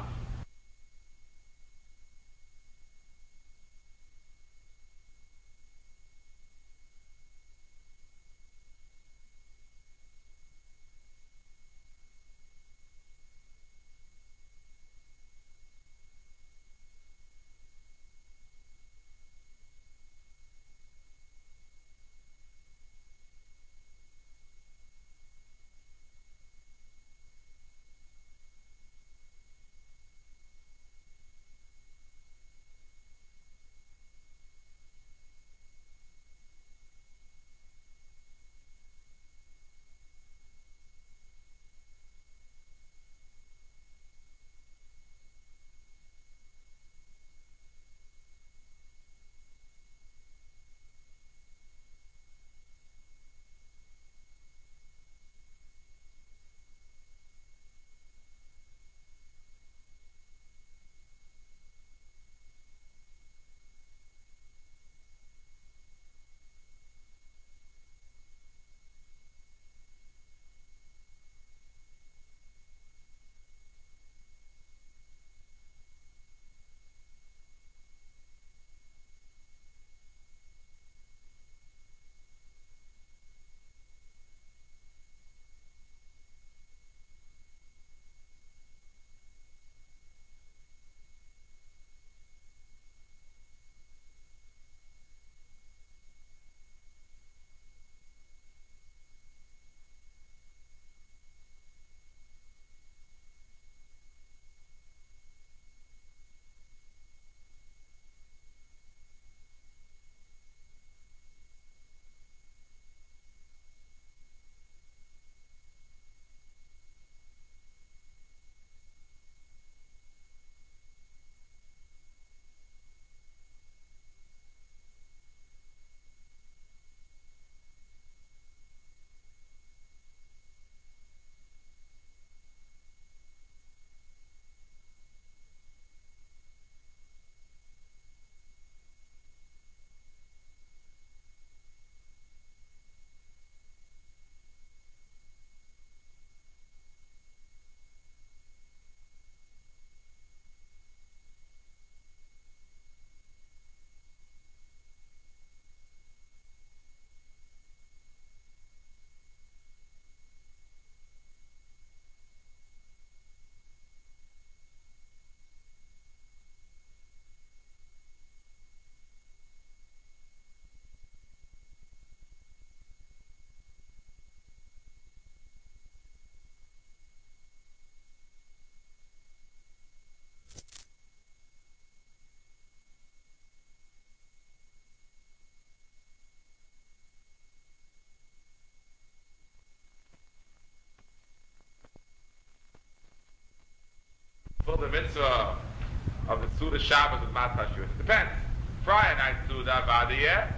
For the mitzvah of the Suda Shabbos with Matzah Shiur. It depends. Friday night Suda, Avadiyeh.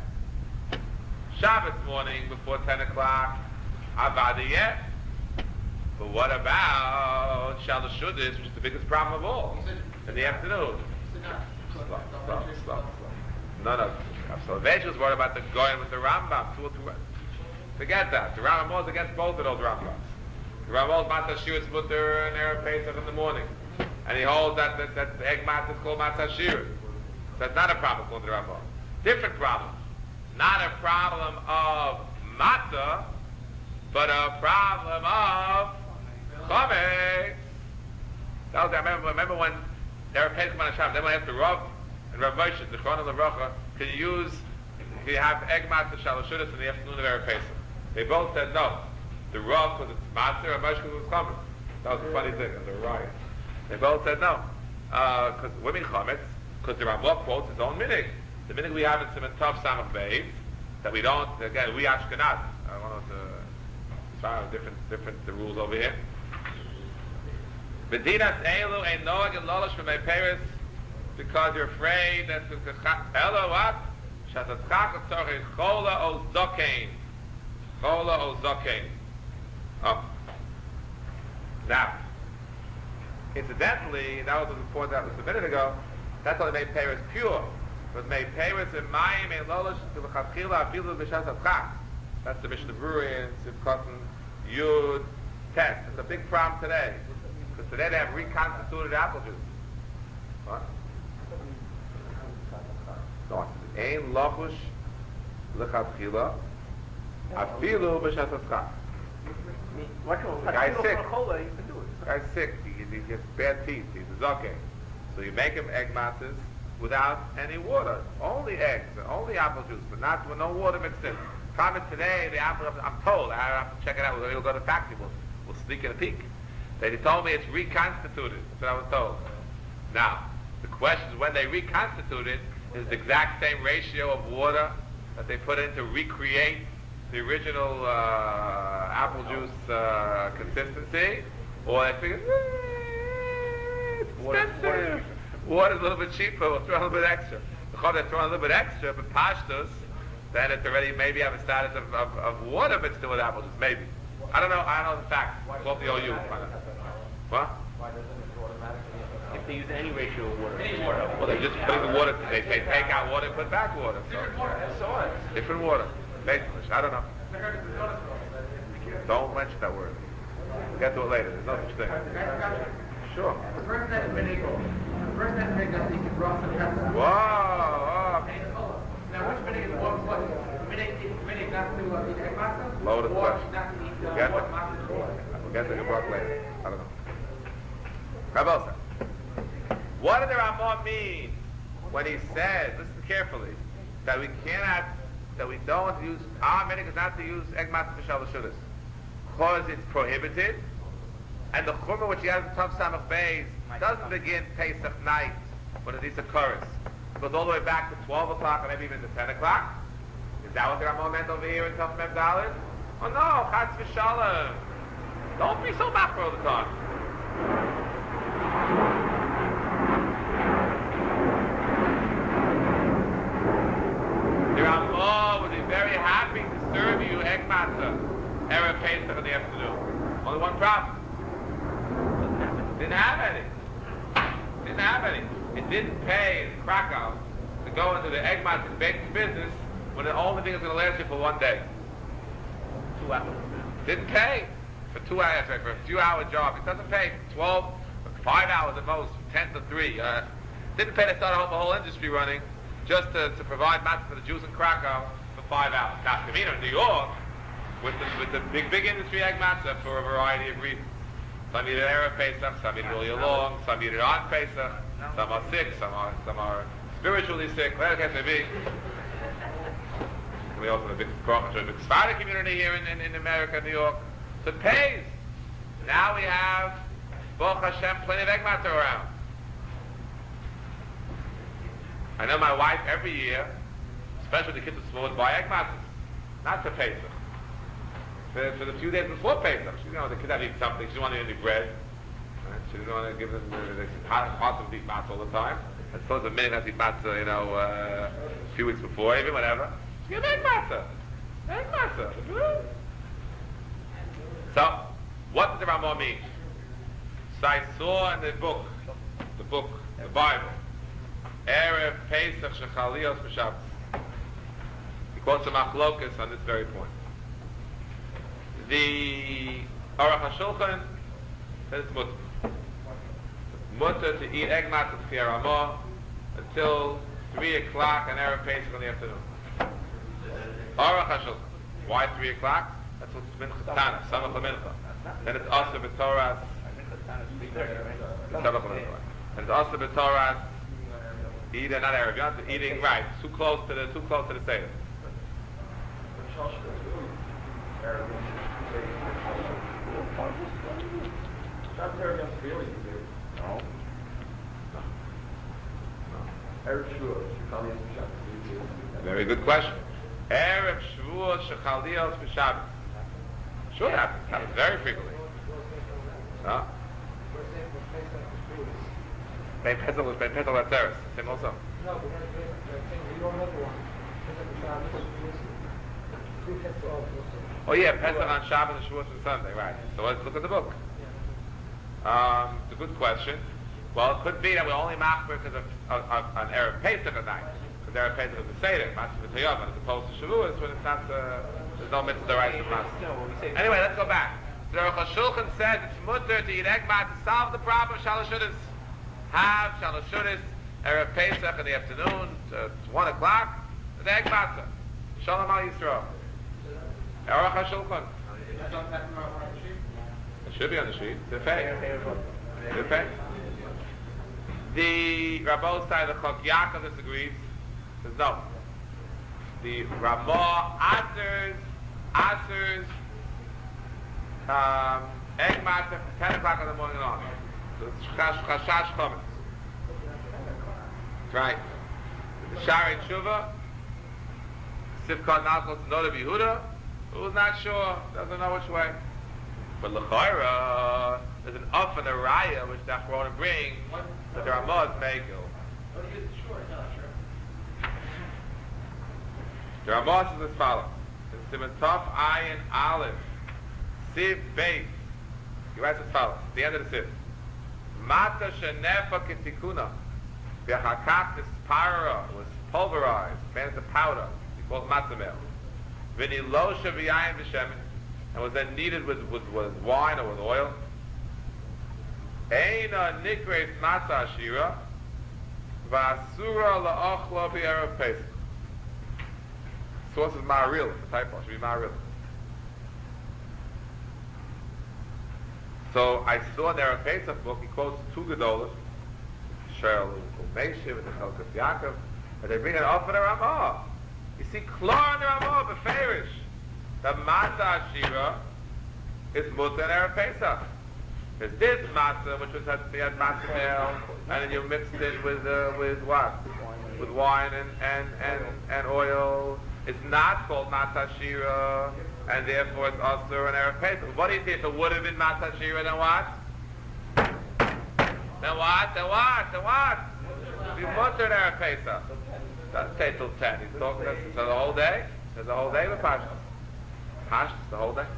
Shabbos morning before 10 o'clock, Avadiyeh. But what about Shalosh Shudis, which is the biggest problem of all, in the afternoon? Slow. No. So eventually was worried about the going with the Rambam. Forget that. The Rambam was against both of those Rambams. The Rambam holds Matzah Shiur is mutter and Erev Pesach in the morning. And he holds that the egg matzah is called Matzah Shiur. So that's not a problem according to the Rambam. Different problem. Not a problem of matzah, but a problem of chametz. That was, I remember when they were Pesach on Shabbos, then when I asked the Rav and Rav Moshe, the Chron Levracha, can you have egg matzah Shalosh Shudis in the afternoon of Erev Pesach? They both said no. The Rav because it's matzah, Rav Moshe because it was chametz. That was a funny thing. They were right. They both said no. Because women chametz, because the Rambam quotes his own minig. The minig we have in Siman Tov Samach Beis, that we don't, again, we Ashkenaz. I don't know Sorry, different the rules over here. Bedinas elu ein noag and lolosh from my parents because you're afraid that elo what? Shatatchak tzorich chola o zokein. Chola o zokein. Oh. Now, incidentally, that was pointed out just a minute ago, that's why they made Paris pure. But made Paris in Mayim and Lolosh to the Chachila Afilu B'Shas. That's the Mishnah Brewery in Sivkotten Yud Tet. It's a big problem today. Because today they have reconstituted apple juice. What? No, Ein Lochush L'Chachila Afilu B'Shas. The guy's sick. The guy's sick. He gets bad teeth. He's a zoke. So you make him egg matzahs without any water. Only eggs, only apple juice, but not with no water mixed in. Problem today, the apple, I'm told, I have to check it out. We'll go to the factory. We'll sneak in a peek. They told me it's reconstituted. That's what I was told. Now, the question is when they reconstitute it, is the exact same ratio of water that they put in to recreate the original apple juice consistency, or I figured it's expensive. Water's a little bit cheaper. We'll throw a little bit extra. Because they're throwing a little bit extra, but pashtus, then it's already maybe have a status of water, but still with apple juice. Maybe. I don't know. I don't know the facts. Call the OU. What?
Why doesn't it automatically?
If they use any ratio of water.
Well, they're just putting the water. They take out water and put back water. So different water. Basically, I don't know. Don't mention that word. We'll get to it later. There's no such thing. Sure.
The person that's vinegar, that you can draw some pepper.
Whoa!
Now, which vinegar is more important? Vinegar not to eat egg matzah?
Loaded
or
question.
not to eat
Forget
what
it.
matzah?
We'll get to the book later. I don't know. Rabosa. What did the Ramah mean when he said, listen carefully, that we don't use, our minhag is not to use egg matzah b'shal l'shudas, because it's prohibited, and the chumrah which he has in Tav Samach Beis doesn't begin Pesach night when it is a chorus. It goes all the way back to 12 o'clock or maybe even to 10 o'clock. Is that what the Ramah meant over here in Tav Mem Dalet? Oh no, Chas v'shalom. Don't be so macro all the time. The Ramah would be very happy to serve you egg matzah Erev Pesach in the afternoon. Only one problem. Didn't have any. It didn't pay in Krakow to go into the egg matzah baking business when the only thing is going to last you for one day.
2 hours.
Didn't pay for 2 hours, for a few hour job. It doesn't pay for 12, 5 hours at most, 10 to 3. Didn't pay to start the whole industry running just to provide matzah for the Jews in Krakow for 5 hours. Now, in New York, with the big industry egg matzah for a variety of reasons. Some eat it Erev Pesach, some eat it all year long, some eat it on Pesach, some are sick, some are spiritually sick, whatever it may be. We also have a big Sephardic community here in America, New York. So it pays. Now we have, Baruch Hashem, plenty of egg matzah around. I know my wife every year, especially the kids at school, would buy egg matzahs. Not for Pesach. For the few days before Pesach. The kids have to eat something. She didn't want to eat any bread. Right? She didn't want to give them hot of eat matzah all the time. I suppose the minute has to eat matzah, a few weeks before, even whatever. She gave egg matzah. Egg matzah. So, what does the Ramah mean? So I saw in the Bible, Erev Pesach Shechalios B'Shabbos. He quotes a machlokas on this very point. The Aruch HaShulchan says it's mutter. Mutter to eat egg matzah Kfir Ramah until 3 o'clock on Erev Pesach in the afternoon. Aruch HaShulchan. Why 3 o'clock? That's what's Mincha Tana, Samach HaMincha. Then it's Asa B'Torah. And it's Asa B'Torah. Either not Erev, you're not eating right. Too close to the Seder. No. Very good question. Erev Shavuot Shechalios B'Shabbos. Sure, it happens. It happens very frequently. Huh? Ben Pesach was Ben Pesach Latzeres. Same also.
No, but you don't know the one.
Oh yeah, Pesach on Shabbos and Shavuos and Sunday, right. So let's look at the book. It's a good question. Well, it could be that we only machmer because of an Erev Pesach at night. Because Erev Pesach is the Seder, Matzah V'Toyavon, as opposed to Shavuos when it's not, there's no mitzvah deraisa Matzah. Anyway, let's go back. The Aruch HaShulchan says it's mutter to eat egg to solve the problem of Shalashudas. Have Shalashudas, Erev Pesach in the afternoon, it's 1 o'clock, the egg matzah. Shalom Al Yisrael. Aruch HaShulchan. It should be on the sheet. The Rabbos side of the Chok Yaakov disagrees. Says no. The Ramah answers egg matzah from 10 o'clock in the morning on. So it's Chashash Chometz. That's right. The Shari Tshuva, Sivkot Nalkos Noda Yehuda, who's not sure, doesn't know which way. But L'chaira, there's an up and a raya which the Achronim bring that the Ramah is Meigil. The Ramah says as follows: in Siman Tov Ayin Aleph Siv Beis, he writes as follows, at the end of the Siv: Mata shenefa ketikuna, v'achakach nispara, was pulverized, made into powder. He calls matzah meal. V'nilosha v'yayin v'shemen, and was then kneaded with wine or with oil. Eina nikreis matzah ashira, v'asura la'ochla b'erev Pesach. Source is Ma'aril, the typo, should be Ma'aril. So I saw in the Erev Pesach book, he quotes two Gedolos, Sheryl Meishiv and the Chelkas Yaakov, but they bring it up in the Ramah. You see, Klor in the Ramah, Beferish, the Matzah Ashira is Mutter in Erev Pesach. There's this Matzah, which was had Matzah meal, and then you mixed it with what? With wine and oil. It's not called Matzah Shira, and therefore it's also an Erev Pesach. What do you say? If it would have been Matzah Shira, then what? Then what? Be mutter in Erev Pesach. Doesn't say till 10. He's talking so the whole day. There's the whole day with Pashas. Pashas, the whole day.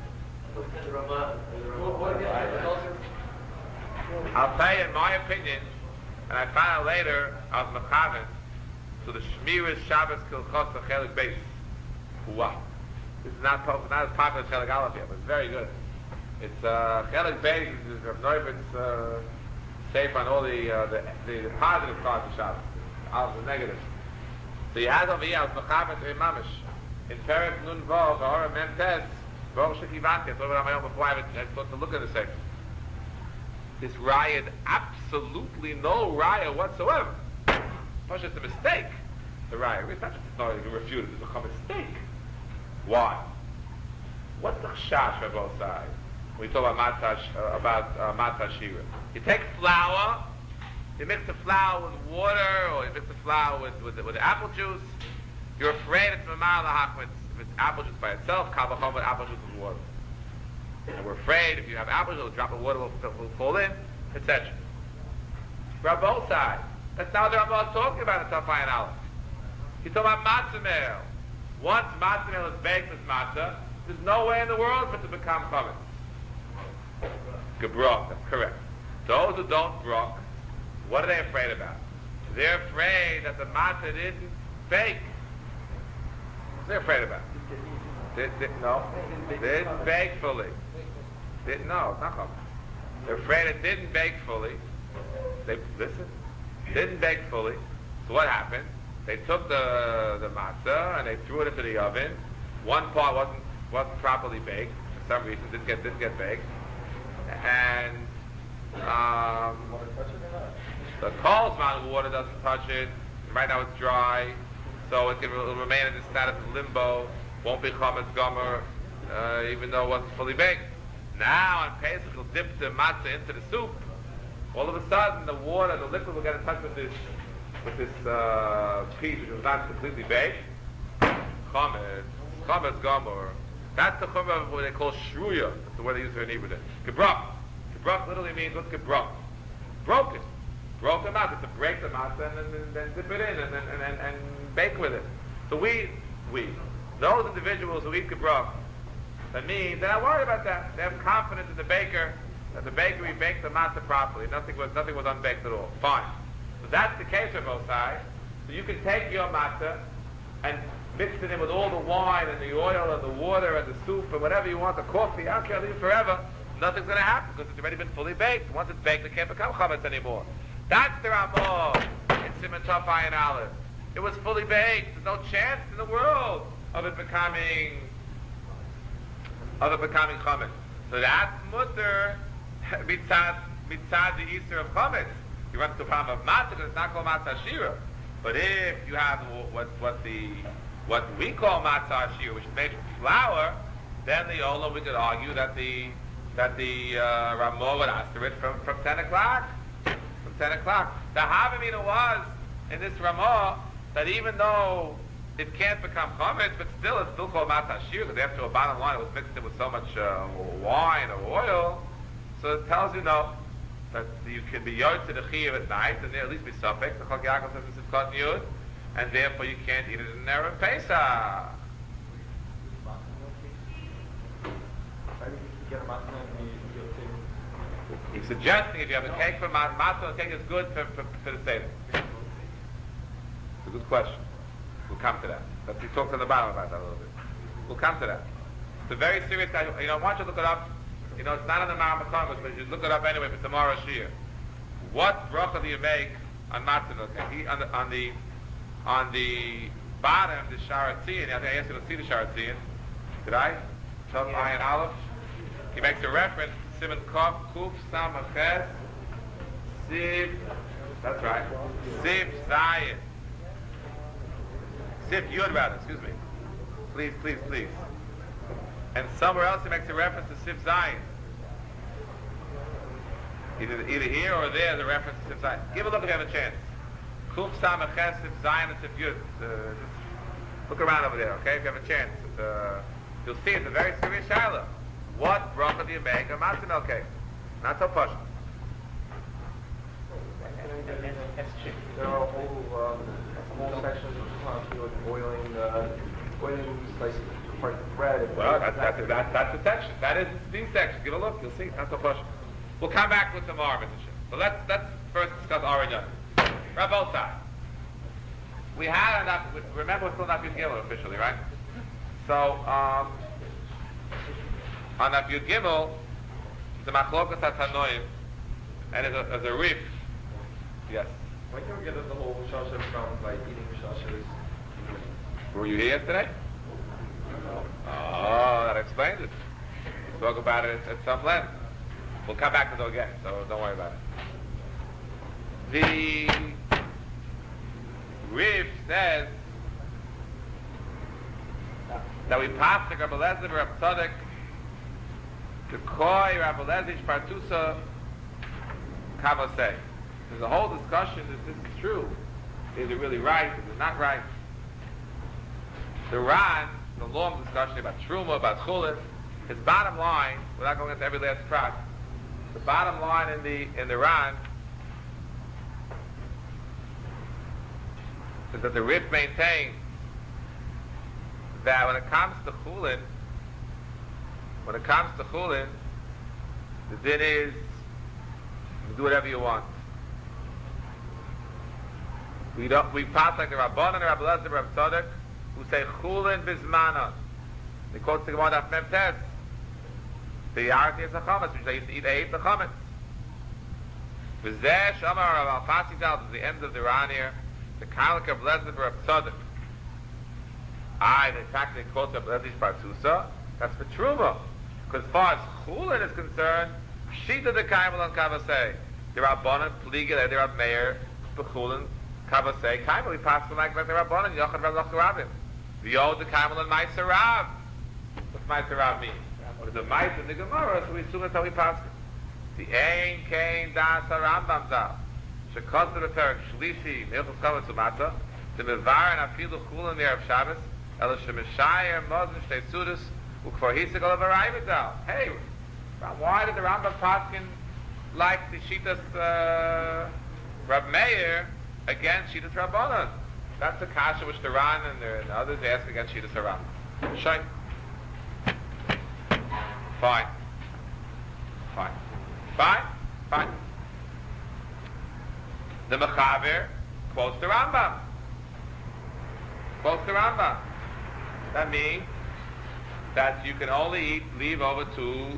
I'll tell you, in my opinion, and I found out later, I was mechaven to the Shmiras Shabbos Kilchos Chelik Beis. Wow. This is not as popular as Chelik Aleph yet, but it's very good. It's Chelik Beis is Rav Neubert's safe on all the positive parts of Shabbos. All the negative. So he has over here, I was mechaven to him mamish. In Perek Nun Vav, or Mentes, Baruch Shekivanti, I thought about my own before I thought to look at the section. This raya, absolutely no raya whatsoever. It's just a mistake. The raya, it's not even refuted, it's become a mistake. Why? What's the chash on both sides? When we talk about matzah shira, you take flour, you mix the flour with water, or you mix the flour with apple juice. You're afraid it's mamar lahachmitz. If it's apple juice by itself, kal v'chomer apple juice with water. And we're afraid if you have apple juice, a drop of water will fall in, etc. We're on both sides. That's not what the Rambam is talking about in Tafai and Aleph. He's talking about matzah meal. Once matzah meal is baked with matzah, there's no way in the world for it to become chametz. Gebrok, that's correct. Those who don't brok, what are they afraid about? They're afraid that the matzah didn't bake. What are they afraid about? Didn't bake fully. No, it's not chametz. They're afraid it didn't bake fully. Didn't bake fully. So what happened? They took the matzah and they threw it into the oven. One part wasn't properly baked for some reason. Didn't get baked. And the cold amount of water doesn't touch it. Right now it's dry, so it'll remain in the status of limbo. Won't be chametz gomer, even though it wasn't fully baked. Now on Pesach, you'll dip the matzah into the soup. All of a sudden, the water, the liquid will get in touch with this piece which was not completely baked. Chametz gomer. That's the chumrah of what they call shruya. That's the word they use for an Hebrew. Gebrach. Gebrach literally means what's gebrach? Broken. Broken matzah. To break the matzah and then dip it in and bake with it. So those individuals who eat gebrach, that means they're not worried about that. They have confidence in the baker that the bakery baked the matzah properly. Nothing was unbaked at all. Fine. So that's the case for both sides. So you can take your matzah and mix it in with all the wine and the oil and the water and the soup and whatever you want, the coffee, I don't care, leave it forever. Nothing's going to happen because it's already been fully baked. Once it's baked, it can't become chametz anymore. That's the Ramah in Siman Tov Ayin Aleph. It was fully baked. There's no chance in the world of it becoming chametz. So that's mutter mitzad the Easter of chametz. You run into a problem of matzah because it's not called matzah shira. But if you have what we call matzah shira, which is made from flour, then the olam, we could argue that the Ramah would answer it from 10 o'clock. From 10 o'clock. The Havamina was in this Ramah that even though it can't become chametz, but still it's still called matzah shira because after a bottom line it was mixed in with so much wine or oil. So it tells you no, that you can be yod to the chiyuv at night and there at least be suffix. The Chok Yaakov says this is cotton yud, and therefore you can't eat it in Erev Pesach. He's suggesting if you have a cake for matzah, the cake is good for the seder. It's a good question. We'll come to that. He talks on the bottom about that a little bit. We'll come to that. It's a very serious guy. Why don't you look it up? It's not on the Ma'amah, but you look it up anyway for tomorrow's shir. What bracha do you make on matzah? Okay, on the bottom, the Sharatzian. I think I asked you to see the Sharatzian. Did I? Tov Ayin Aleph. He makes a reference to Siman Kuf, Kuf, Samachet, Siv. That's right. Siv Zayin. Siv Yud rather. Excuse me. Please. And somewhere else he makes a reference to Siv Zayin. Either here or there, the reference to Siv Zayin. Give a look if you have a chance. Kuf, Samachet, Siv Zayin, and Siv Yud. Just look around over there, okay? If you have a chance. You'll see it's a very serious shiloh. What bracha do you make on matzah milk cake? Not so push.
There are whole sections of boiling slices of bread.
Well, that's the section. That is the section. Give a look. You'll see. Not so push. We'll come back with tomorrow, Mr. Shem. So let's first discuss Aron. Rabbotai. We had enough. Remember, we're still not Yud Gimel officially, right? So, on that Yud Gimel, the Machlokas HaTanoim, and as a riff. Yes.
Why can't we get the whole shasha from by eating shashas?
Were you here yesterday? Oh, that explains it. We spoke about it at some length. We'll come back to it again, so don't worry about it. The riff says that we pass the Rabbi Lezer Rabbi Tzadok to koi Rabbi Lezer's partusa kavosei. There's a whole discussion if this is true. Is it really right? Is it not right? The Ran, the long discussion about Truma, about Chulin, his bottom line, without going into every last prat, the bottom line in the Ran is that the Rif maintains that when it comes to Chulin, the din is you do whatever you want. We pass like the Rabban and the Rabbi Lezer, Rabbi Tzadok, who say Chulin Bizmana. They quote the Gemara Daf Mem Tes. The Yarati is a chametz, which they used to eat. They ate the chametz. V'zeh Shamar Rav Alfasi tells at the end of the Ran here, the Kalik of Lezer Rabbi Tzadok. In fact, they quote Rabbi Lezer's Partusa. That's for Truma. Because as far as Chulin is concerned, Shita the Kaimel on Kavasei. The Rabbanan Pliga, the Rab Meir, Bechulin, Kavasei, Kaimel, we pass them like the Rabbanan, Yochad Rav Lach Rabim. The Yod the Kaimel and Meiser Rav. What's Meiser Rav mean? What is a Meiser in the Gemara? So we assume that's how we pass it. The Ein Kain Das HaRambam Zal. Shekos the Perik Shlishi, Milchus Chametz Umatza, the Mevar and Afilu Chulin Meir of Shabbos, El Shemeshayir Mozen Shtei Sudas, Hey, why did the Rambam Paskin like the Shitas Rab Meir against Shitas Rabbanan? That's the kasha which the Ran and the others ask against Shitas Haram. Shine. Fine. The Mechaber quotes the Rambam. That means that you can only leave over two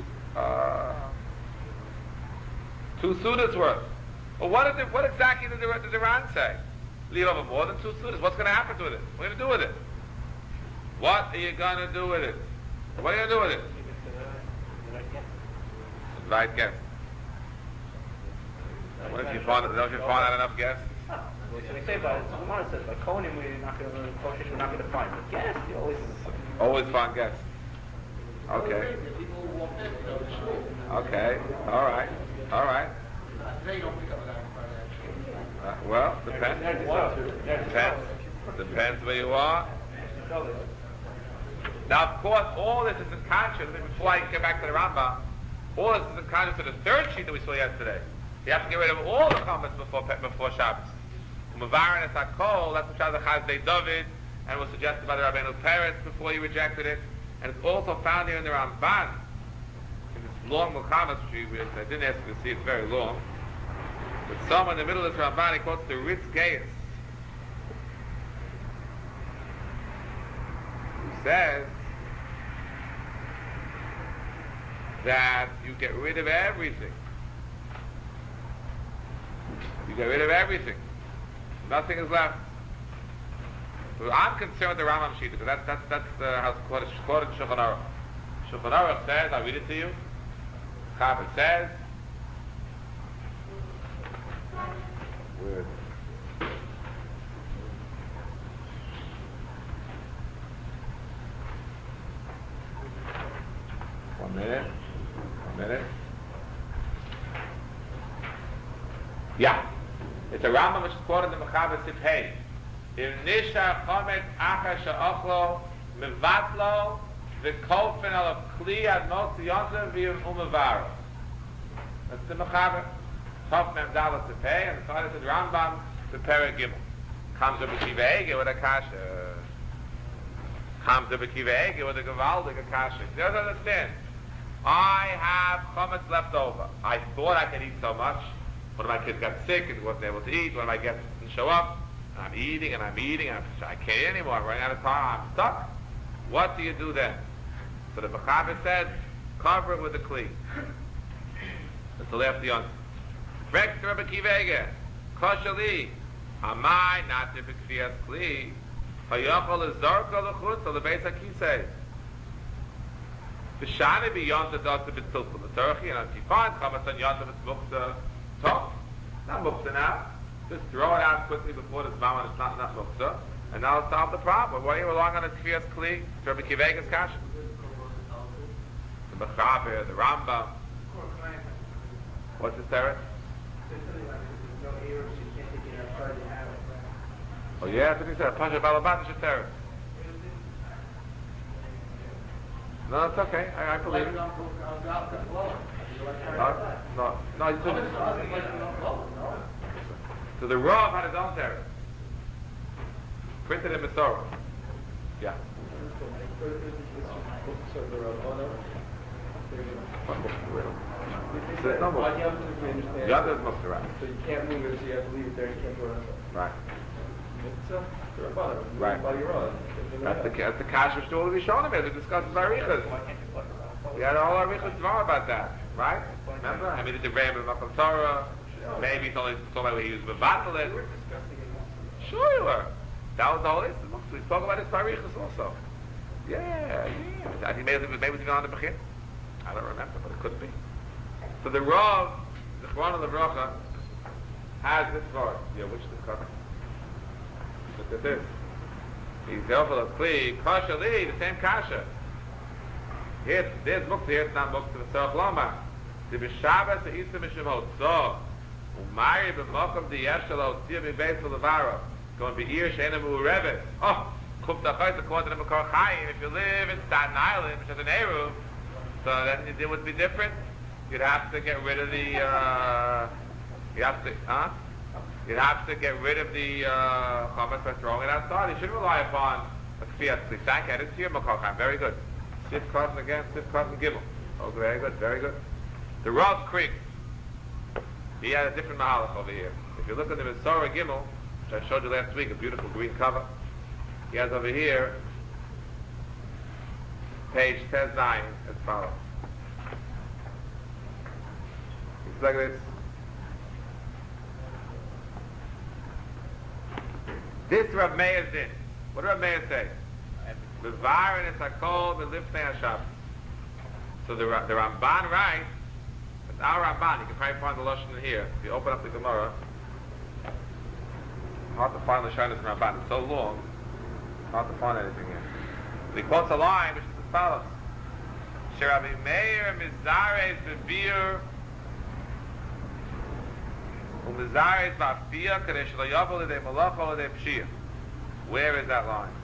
sudas worth. Well, what exactly did the Ran say? Leave over more than 2 sudas. What's going to happen to it? What are you going to do with it? What are you going to do with it? Right guess. What if you find out enough guests?
Well, so they say about Gemara says by Kohanim we're not going to find, but guests you
always find guests. Okay. All right.
Today you don't pick up that.
Well, depends. Depends where you are. Now, of course, all this is in conscience. Before I get back to the Rambam, all this is in conscience of the third sheet that we saw yesterday. You have to get rid of all the comments before Shabbos. Umavarin es hakol, that's what Shaz Chazdei David, and was suggested by the Rabbeinu Peretz before he rejected it. And it's also found here in the Ramban, in this long Muhammad, which I didn't ask you to see, it's very long. But somewhere in the middle of this Ramban, he quotes the Ritz Gaius, who says that you get rid of everything. Nothing is left. So I'm concerned with the Rambam Shita, because that's how it's quoted in Shulchan Aruch. Shulchan Aruch says, I'll read it to you. Chabad says, where is it? One minute. Yeah. It's a Rambam which is quoted in the Mechaber Siphei. Im nisha chomet acha she'ochlo mevatlo v'kolfen alav kli ad motzi yonzeh v'yim umevaro. That's the Mechaber. Chof mem dalas Siphei, and the side says Rambam B'perek Gimel. Comes Rabbi Akiva Eiger with a kasha. Comes Rabbi Akiva Eiger with a gewaldige kasha. You don't understand. I have chometz left over. I thought I could eat so much. One of my kids got sick and wasn't able to eat. One of my guests didn't show up. And I'm eating. I can't eat anymore. I'm running out of time. I'm stuck. What do you do then? So the Mechaber says, cover it with a kli. That's the left the answer. Rex to Rabbi Akiva Eiger. Koshali. Amai not if it's fias kli. Hayachol is zarko l'chutz or the beis hakisei. V'shani b'yont the dot of b'tzilpul. The tzarchi, and if you find chametz on yont of its mukta, top, not mukta now. Just throw it out quickly before the zman when it's not mukta, and now it'll solve the problem. Why are you relying on a tfias kli? Rabbi Akiva Eiger's kasha. The Mechaber, the Rambam. What's the teretz? Oh yeah, that's what he said. Pasha Balabat is a teretz. No, it's okay. I believe it. No, you couldn't. So the Rav had his own teretz. Printed in Masorah. Yeah. So it's not Muktzah. The other is Muktzah.
So you can't move it, so you have to leave it there, you can't go outside.
Right.
Right.
That's the Kash which all of Rishonim we discussed in Barichas. We had all our Richas tomorrow about that, right? Remember? I mean, the Ram of Makam Torah. Maybe it's only talking about where he was Mevatel it. Sure you were. That was the whole issue. We spoke about this Barichas also. Yeah. I think maybe it was even on the Bechin. I don't remember, but it could be. So the Rav, the Chron of the Bracha, has this word. Yeah, which discussion? Look at this. He's careful of Kli, Kasha Li, the same Kasha. Here, there's Muktzah, here it's not Muktzah, the Tzarech Loma. The B'Shabbos, the Isa Mishimot, so, Umari b'Mokom, the Yeshalo, Tzir b'Beis v'Levaro, going to be Ir, Sheina Mu'urevet. Oh, Kufta Chayes, according to Makor Chaim, if you live in Staten Island, which has an Eruv, so then it would be different. You'd have to get rid of the, you'd have to get rid of the chametz by throwing it outside. You shouldn't rely upon a kfiyat tzli. Thank you. I didn't see your Makor Chaim. Very good. Sif Cotton again, Sif Cotton Gimel. Oh, very good, very good. The Rav Creek, he had a different mahalach over here. If you look at the Mesorah Gimel, which I showed you last week, a beautiful green cover, he has over here, page 10-9, as follows. It's like this. This Rav Meir did. What did Rav Meir say? Mevarin is hakol b'lifnei haShabbos. So the Ramban writes, it's our Ramban, you can probably find the Lashon in here. If you open up the Gemara, hard to find the Shainas in Ramban, it's so long, it's hard to find anything here. But he quotes a line which is as follows. Sherabi Meir mizares bebir umizares ba'afiyah kadei shelo yavol l'dei malacha l'dei pshiyah. Where is that line?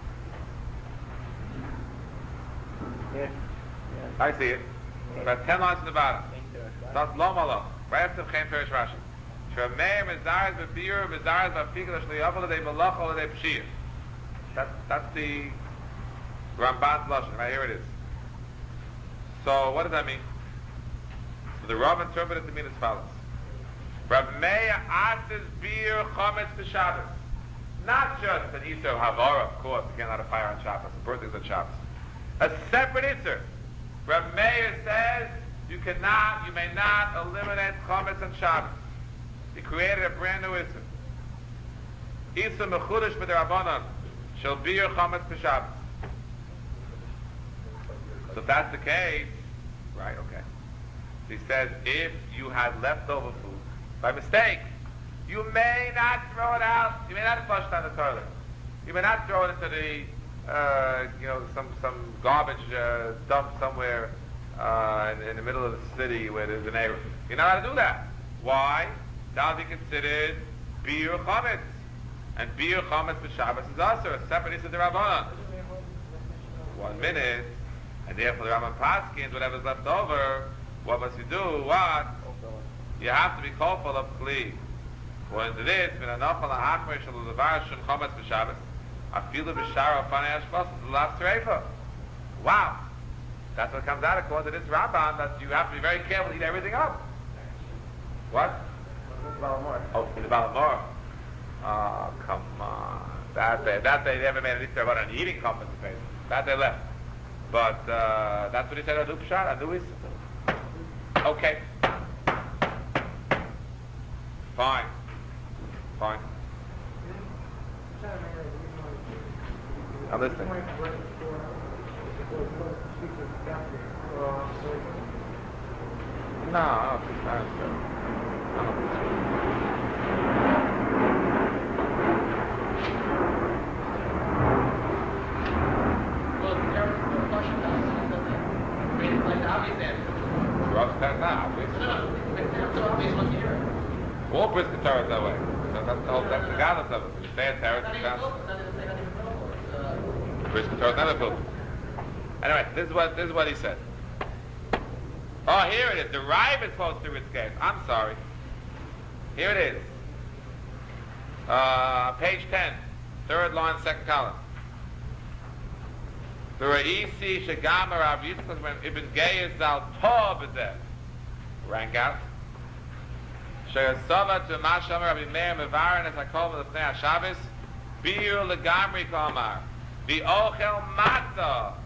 Yeah.
I see it. About 10 lines in the bottom. That's lo malach. Right after Chaim Perish Rashi. Shemei mizares bebir mizares ba'afiyah kadei shelo yavol l'dei malacha l'dei pshiyah. That's the Ramban's lashon. Right here it is. So what does that mean? So the Rav interpreted it to mean as follows. Rav Meir asks beer chametz b'Shabbos. Not just an Isser Havara, of course, you can't light a fire on Shabbos, the birthday's on Shabbos. A separate Isser. Rav Meir says you may not eliminate chametz on Shabbos. He created a brand new Isser. Isser mechudesh b'derabbanan shall beer chametz b'Shabbos. So if that's the case, right, okay. So he says, if you had leftover food, by mistake, you may not throw it out, you may not flush it down the toilet. You may not throw it into the, some garbage dump somewhere in the middle of the city where there's an area. You're not allowed to do that. Why? That would be considered beer chametz. And beer chametz b'Shabbos is also a separate issue of the Rabbanan. 1 minute. And therefore the Rambam Paskins, whatever's left over, what must you do? What? You have to be careful of Kli. According to this, min hanachal ha'achmer shel levar shum chametz b'Shabbos, afilu b'shara afanei hashvos, the last reifa. Wow. That's what comes out according to this Rambam, that you have to be very careful to eat everything up. What? Oh, in the Balamor. Oh, come on. That they never made an issue about an eating compensation. That they left. But that's what he said, Adu Pshat, Adu is. Okay. Fine. I'm listening. No, I don't think so. All brisket Torah that way. So that's the godless of it. When you say a Torah, it's brisket Torah is never filtered. Anyway, this is what he said. Oh, here it is. The Rive is supposed to Ritzkev. I'm sorry. Here it is. Page 10, third line, second column. The Ra'isi Shagama Rav Yitzchak when Ibn Geyes Zal Tov B'zeh. Rank out. Sheyasava to Masham Rabbi Meir Mevarin as I call him the Pnei HaShabbos. Bir Legamri Kamar. The Ochel Matzah.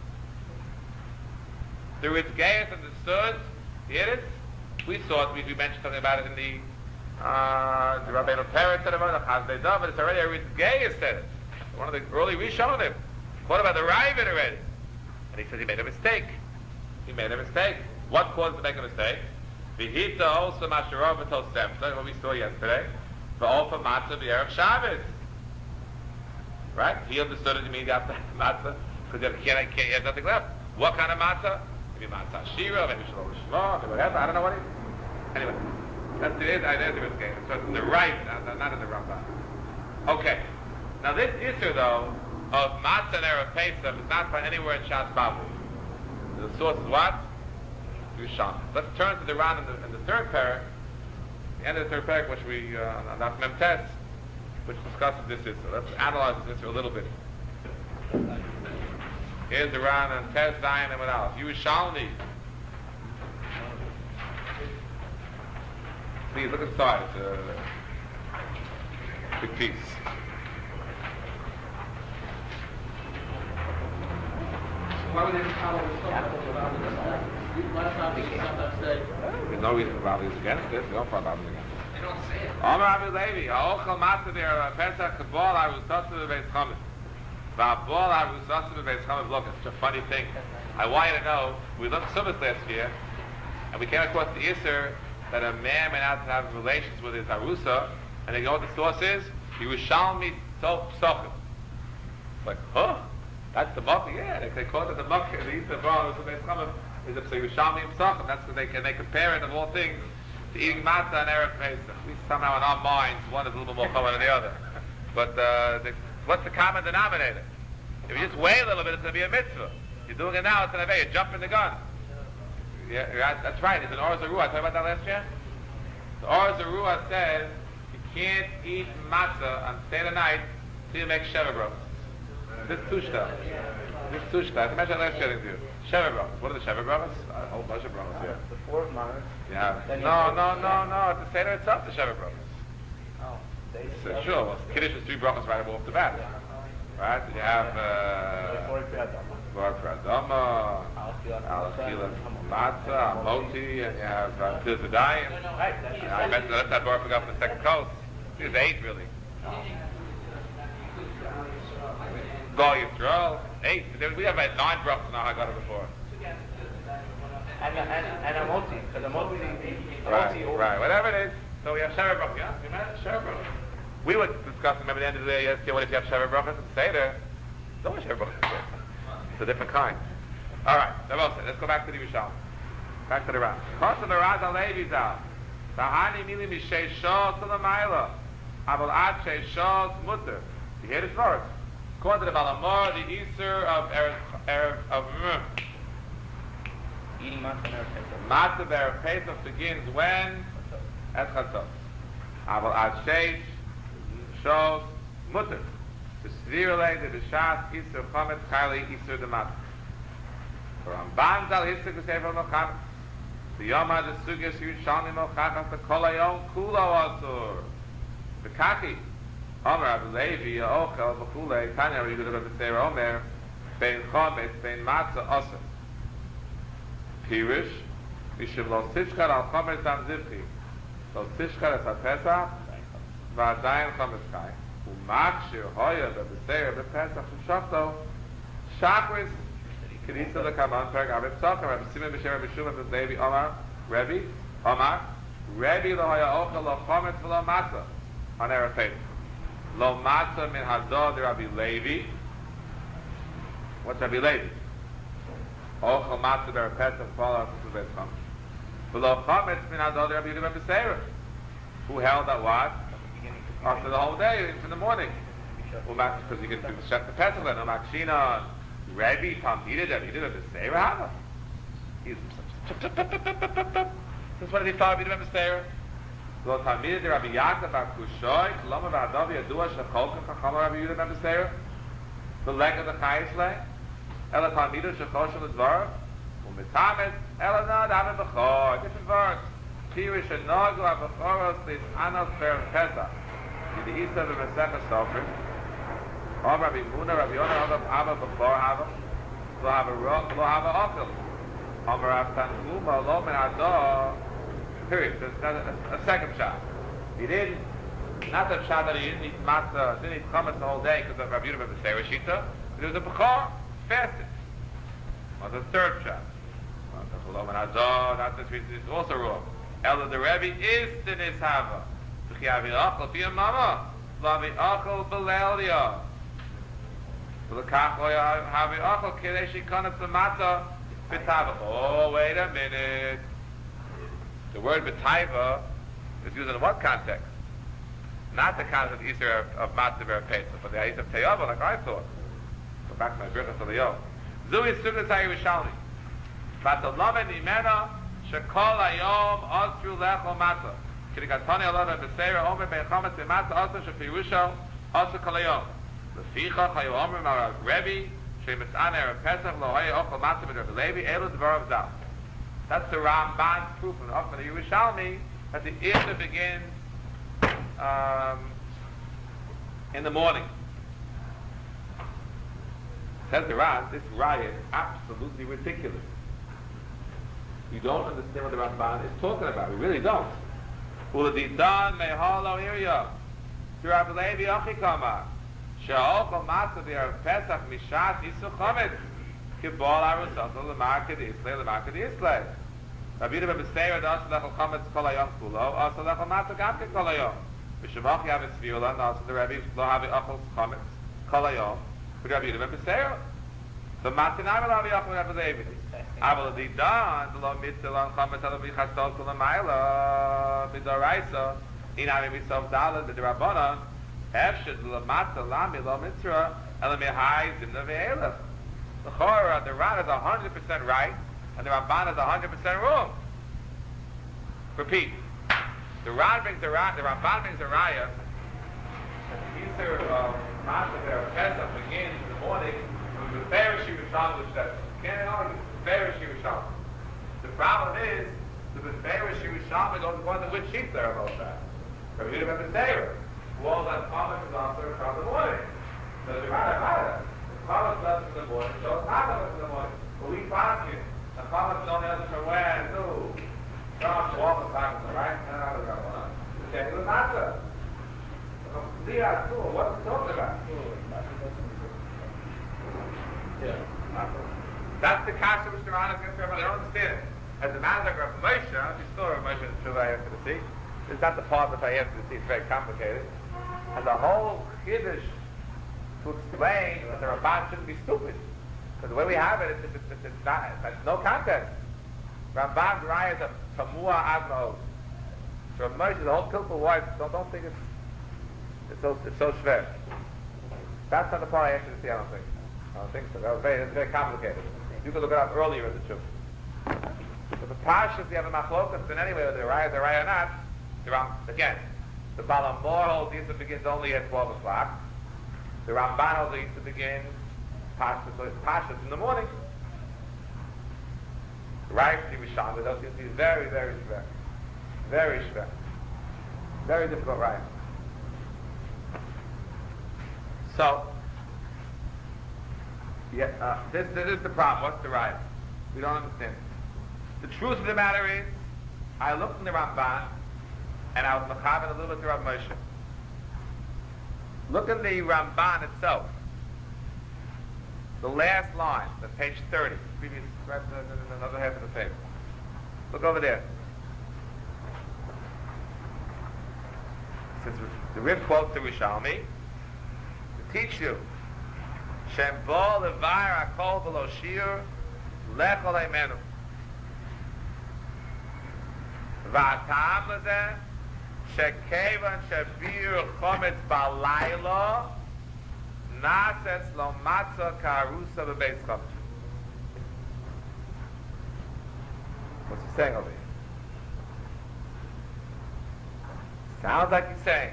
The Ritzgeis understood. Here it is. We saw it. We mentioned something about it in the Rabbeinu Peretz said about it. Chazdei David. It's already a Ritzgeis said it. One of the early Rishonim. What about the Ravid already? And he said he made a mistake. What caused him to make a mistake? V'hita also Masharov v'tol Semta, what we saw yesterday. V'ofa matzah v'erev Shabbos. Right? He understood it to mean after matzah, because he has nothing left. What kind of matzah? Maybe matzah shira, maybe shalom shema, maybe whatever. I don't know what it is. Anyway, that's the idea of the game. So it's in the right, not in the Rambam. Okay. Now this issue though, of matzah and erev Pesach is not found anywhere in Shas Babel. The source is what? Yerushalmi. Let's turn to the Ran in the third parak, the end of the third parak, which we on Daf Mem Tes, which discusses this issue. Let's analyze this issue a little bit. Here's the Ran on Tes Zayin and Aleph. Yerushalmi. Please look inside. It's a big piece.
Why would they follow the sometimes say,
There's no reason for Rabbi is against it. We don't follow Rabbi against it.
they don't say it.
Omer Rabbi Levi, Ha'ochel matzah der Pesach kabol harusasa b'beis chametz. V'abol harusasa b'beis chametz. Look, it's such a funny thing. I want you to know, we looked Subbos last year, and we came across the Isser that a man may not have relations with his Arusa, and they know what the source is? Yerushalmi Tov Psochim. It's like, huh? That's the Makkah? Yeah, they call it the Makkah. The Eastern Bar is a Yerushalmi Psochim. That's what they compare it of all things to eating matzah and erev Pesach. We somehow in our minds, one is a little bit more common than the other. But what's the common denominator? If you just wait a little bit, it's going to be a mitzvah. You're doing it now, it's an aveh. You're jumping the gun. Yeah, that's right. It's an Or Zarua. I told you about that last year. The Or Zarua says you can't eat matzah on Seder night till you make Sheva Brachos. This tushta. I mentioned last year to you. Sheva Brachos. What are the Sheva Brachos? A whole bunch of Brachos, yeah.
The 4 of Mars.
Yeah. No. It's the Seder itself, the Sheva Brachos.
Oh.
Sure. Well, Kiddush is 3 Brachos right off the bat. Right? You have Bar Pradama, Al-Khila Matzah, Moti, and you have Tizadayim. I mentioned that Bar forgot from the second coast. There's 8 really. Gal Yisrael, 8. We have 9 brachos now. I got it before.
And a Moti, because a Moti.
Right. Whatever it is. So we have Sheva Brachos. Yeah, we met Sheva Brachos. We were discussing, remember, the end of the day yesterday, what if you have Sheva Brachos and Seder? Don't have Sheva Brachos. It's a different kind. All right. Let's go back to the Yerushalmi. Back to the Ran. Kosh of the Raz Alevi Zal. Tahani mili mishei shos to the Maila. Aval ad shei shos mutter. You hear this verse? According to the Balamor, the Easter of
Eating matzah and erev Pesach.
Matzah Erev Pesach begins when? At Chatzos. Aval ad shei shos mutter. The Svirele, the Bishas, Easter Chometz, Chayli, Easter the Matzah. For Ramban Zal Histik the Sefer Mochametz. The Yoma the Sugyas Yerushalmi Mochametz, the Kolayom Kulo Asur. The Kaki. Omer Rabbi Levi, Ochel, B'chulei, Tanya, Rabbi Yehuda, Rabbi Seir, Omer, Bein Chometz, Bein Matzah, Asur. Pirish, Mishim Lo Tishkar Al Chometz Am Zivchi. Lo Tishkar Es HaPesach, V'adayin Chometz Chai. U'makshir Hoya, Rabbi Seir, Rabbi Pesach, Shofto, Shachris, Kedisa L'Kaman, Perek Abed Tzachar, Rabbi Simon B'Shem, Rabbi Shumat, Rabbi Levi, Omar, Rabbi Lo Hoya Ochel, Lo Chometz, V'Lo Matzah, on Erev Pesach. Lo matzah min hadod Rabbi Levi. What's Rabbi Levi? Ochel matzah ber Pesach follow us to Beis Chametz. V'lo chametz min hadod Rabbi Yehuda ben Beseira. Who held that what? After the whole day, in the morning. Because you can shut the Pesach then. Umakshina Rabbi Talmidei Rabbi Yehuda ben Beseira. Hava. He's this is what he thought Rabbi Yehuda ben Beseira. Lo Talmidei de Rabbi Yaakov bar Kushoy, Lama v'Adav Yadua Shecholkim Chacham Rabbi Yehuda ben Beseira. The leg of the Chayis leg. Ela Talmidei Shechoshel L'Dvar. U'mitamet Ela Nad Amen B'chor. Different verse. Pirish and Nagu HaBechoros Lis Anos Per Pesach. The Isa v'Mesechah Sofrim. Om Rabbi Muna Rabbi Yonah Adam Abba B'chor Hava. Lo Hava Ochel. Om Rav Tanchuma Lo Men Adah. Period. There's a second shot. He didn't, not the shot that he didn't eat matzah, didn't eat chametz the whole day because of Rabbi Yehuda ben Beseira Shita. It was a bechor, fasted. Was a third shot. Not this reason, it's also wrong. Ela the Rebbe is the nishava. V'chiyavi achol piyam mama. Lavi achol b'leiliyah. V'lekach lo yavi achol kidei shikonetz l'matzah b'tava. Oh, wait a minute. The word b'taiva is used in what context? Not the context of Easter of Matzah Erev Pesach, but the Easter of Teyava, like I thought. Go back to my Birchas Eliyahu. Zui Sukkot HaYerushalmi. Vatalomen Imena Shekol Hayom Osru Lechol Matzah. Kirikatoni Alona B'Seira Omer Ben Chometz B'Matzah Osru Shefirusho Osru Kol Hayom. Lefichach Hayu Omer Marav Rebbe Shemitzaner Erev Pesach Lo Hayu Ochel Matzah B'Rebbe Levi Elu Dvarav Zal. That's the Ramban's proof in the Ochel Yerushalmi that the Isser begins in the morning. Says the Ran, this riot is absolutely ridiculous. You don't understand what the Ramban is talking about. We really don't. Uladidan mehalo irya. Rabbi Levi Achikama. She'ochel matzah b'erev Pesach mishat isu chometz. Kibol arusato l'marked islay l'marked islay. Rabbi Yehuda ben Beseira das lechol chometz kol hayom kulo. Also lechol matzah gam ke kol hayom. V'shemach yav esviula. And also the Rebbe lo have ochel chometz kol hayom. But Rabbi Yehuda ben Beseira. The matinai will have ochel Rabbi Levi. Aval di dan the lo mitzvah on chometz alo b'chasol kol hamayla b'doraisa. Inami mitzvah dalad b'derabbanan. Efshad l'matzah lami lo mitzvah elo mihai zimna ve'elach. The Chorah, the Ran is 100% right, and the Ramban is 100% wrong. Repeat. The Ran brings the Ramban brings the Raya. And the Easter of Matzah Pesach begins in the morning with the Beferish Yerushalmi, which says, can't argue, the Beferish Yerushalmi. The problem is, the Beferish Yerushalmi goes according to which sheep there are about that. Rabbi Yehuda ben Beseira, who all that comment is on from the morning. So the Ran Chametz left in the morning, so it's not left in the morning. But we find it. The Chametz don't answer for when, no. Don't walk the Chametz, right? Okay, it was matzah. What's it talking about? Yeah. That's the kasha which the Ran is going to they don't understand it. As the man like Rav Moshe, you saw Rav Moshe in the Shuvah after the sea. This is not the part that I have to see, it's very complicated. And the whole Kiddush to explain that the Ramban shouldn't be stupid. Because the way we have it, it's not, there's no context. Ramban's Raya is a Tamua Adma'od. So Rav Moshe, the whole Pilpul wife, don't think it's so schwer. That's not the part I asked you to see, I don't think so. It's very complicated. You can look it up earlier in the Shuvah. But the Parshas, you have a machlokas, and anyway, whether the Raya or not, again, the Balamor holds Yisra begins only at 12 o'clock. The Ramban holds Yisra begins Pashas in the morning. Right, Yerushalmi, those things is very, very schwer. Very schwer. Very difficult, right? So, this is the problem. What's the right? We don't understand. The truth of the matter is, I looked in the Ramban, and I was mechaber a little bit to Rav Moshe. Look at the Ramban itself. The last line, the page 30, previous, right, another half of the page. Look over there. Since the Rib quotes the Rishalmi, to teach you, Shem bo levar akol v'lo shir lechol eimenu. V'atam lezeh shekevan shabir chometz balayla nases lo matzah ka'arusa b'beis chometz. What's he saying over here? Sounds like he's saying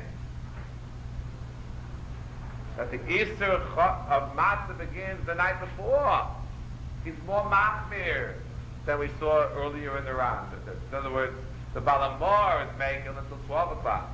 that the Easter of Matzah begins the night before. He's more machmir than we saw earlier in the Ran. In other words, the Balamor is making until 12 o'clock.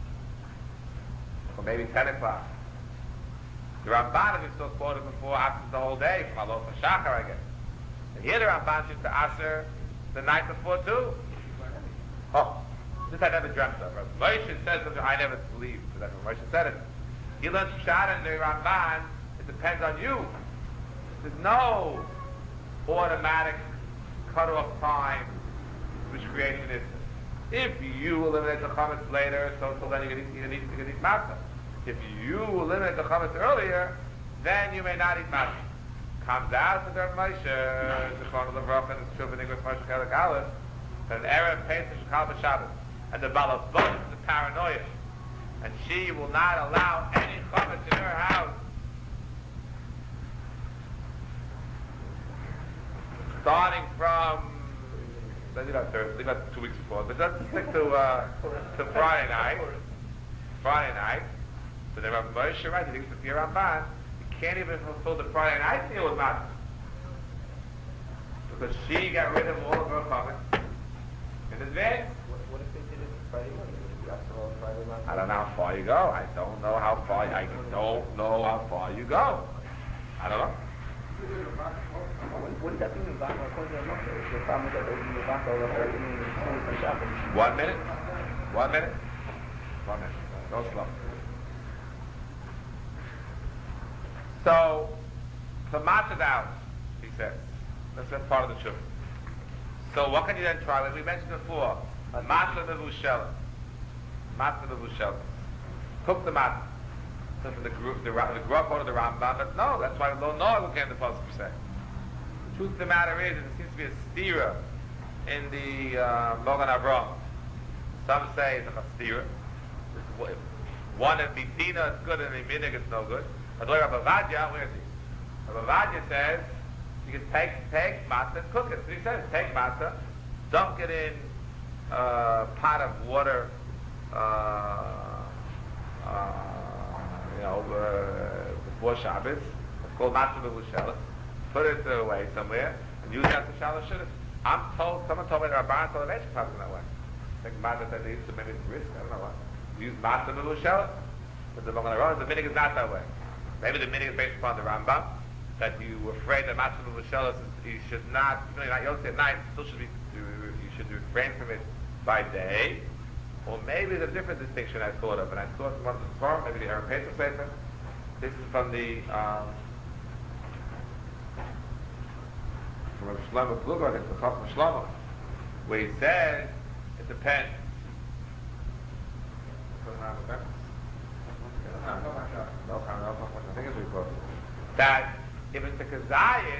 Or maybe 10 o'clock. The Ramban, as we saw quoted before, asks the whole day, from Alof HaShachar, I guess. And here the Ramban should to Aser the night before too. Oh, this I never dreamt of. Moshe says something I never believed, because Moshe said it. He learns Pshat in the Ramban, it depends on you. There's no automatic cut-off time which creates an instant. If you eliminate the chametz later, so then you can eat matzah. If you eliminate the chametz earlier, then you may not eat matzah. Comes out to the Moshe, the Chon of the Baruch, and it's true for English Moshe Chelik Aleph, that an Erev Pesach Shechal B'Shabbos, and the Balavot is the paranoia, and she will not allow any chametz in her house starting from, let's leave out Thursday, leave out 2 weeks before, but let's stick to Friday night. Friday night. So then Rav Moshe, right, he thinks the Pir Ramban, he can't even fulfill the Friday night meal with matzah. Because she got rid of all of her chametz in advance.
What if they did it Friday morning?
I don't know how far you go. I don't know how far you go. I don't know.
What does that mean about according to the Moshe? The problem is that they do about all of everything from Shabbos.
1 minute. 1 minute. 1 minute. Go slow. So matzah out, he says. That's part of the truth. So what can you then try? Like we mentioned before, matzah mevushelet. Matzah mevushelet. Cook the matzah. So for the group or the Rambam, but no, that's why lo no came the pasuk say. The truth of the matter is, there seems to be a stira in the Mogan Avram. Some say it's a stira. One in Bidina is good and in Minig it's no good. But Rabbi Avadya, where is he? Rabbi Avadya says you can take matzah and cook it. So he says take matzah, dunk it in a pot of water, before Shabbos. It's called matzah mevushelet. Put it away somewhere and use that to shallow shidduch. Someone told me that Rabban told me passing that way. I think matzah that they used to maybe risk, I don't know what. Use matzah mevushelet. But the minig is not that way. Maybe the minig is based upon the Rambam, that you were afraid that matzah mevushelet you should not, you're not Yosef at night, still should be, you should refrain from it by day. Or maybe there's a different distinction I thought of, and I saw it from one of the Torah, maybe the Aaron Pesach Sefer. This is from the from Shlomo Kluger, I think the Chacham Shlomo, where he says it depends. I think it's reported that if it's a kazayis,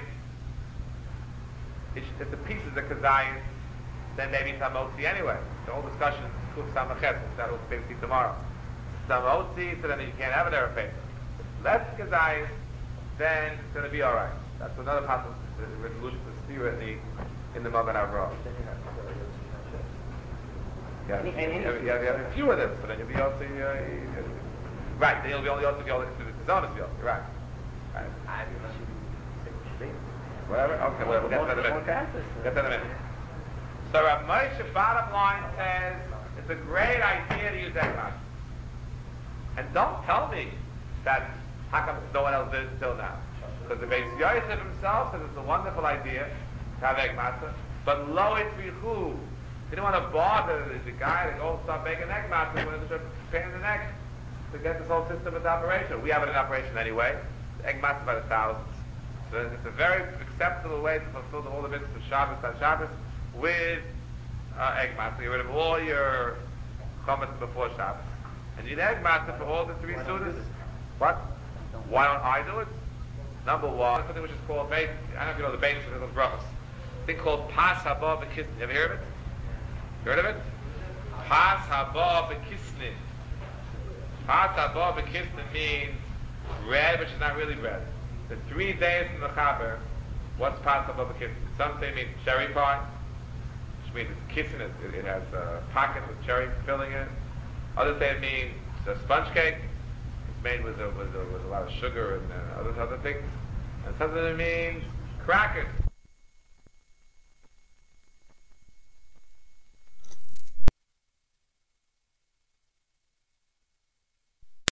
if the piece is a kazayis, then maybe it's hamotzi anyway. The whole discussion is kuf samachet, that will be tomorrow. Samotzi, so then you can't have it there a less kazayis, then it's going to be all right. That's another possible resolution to steer in the Magen Avraham. Yeah, you have a few of them, so then you'll be able to. Right, then you'll be able to go into the zone as well. You're right. Whatever. Okay, well, we'll get to that in a minute. Get to that in a minute. So Rav Moshe, bottom line, says it's a great idea to use Ekman. And don't tell me that how come no one else did it until now. Because the Beis Yosef himself says it's a wonderful idea to have egg matzah, but lo etrichu. He didn't want to bother the guy to go start making egg matzah when it's a pain in the neck to get this whole system into operation. We have it in operation anyway. The egg matzah by the thousands. So it's a very acceptable way to fulfill all the bits of Shabbos on Shabbos with egg matzah. Get rid of all your chametz before Shabbos. And you need egg matzah for all the three sudas. What? Why don't I do it? Number one, something which is called, I don't know if you know the base of those brachos. A thing called Pas Haba B'Kisnin. You ever heard of it? You heard of it? Pas Haba B'Kisnin. Pas Haba B'Kisnin means bread, which is not really bread. The 3 days from the Chaber, what's Pas Haba B'Kisnin? Some say it means cherry pie, which means it's kissing. It has a pocket with cherry filling in it. Others say it means a sponge cake. Made with a lot of sugar and other things, and something that means crackers.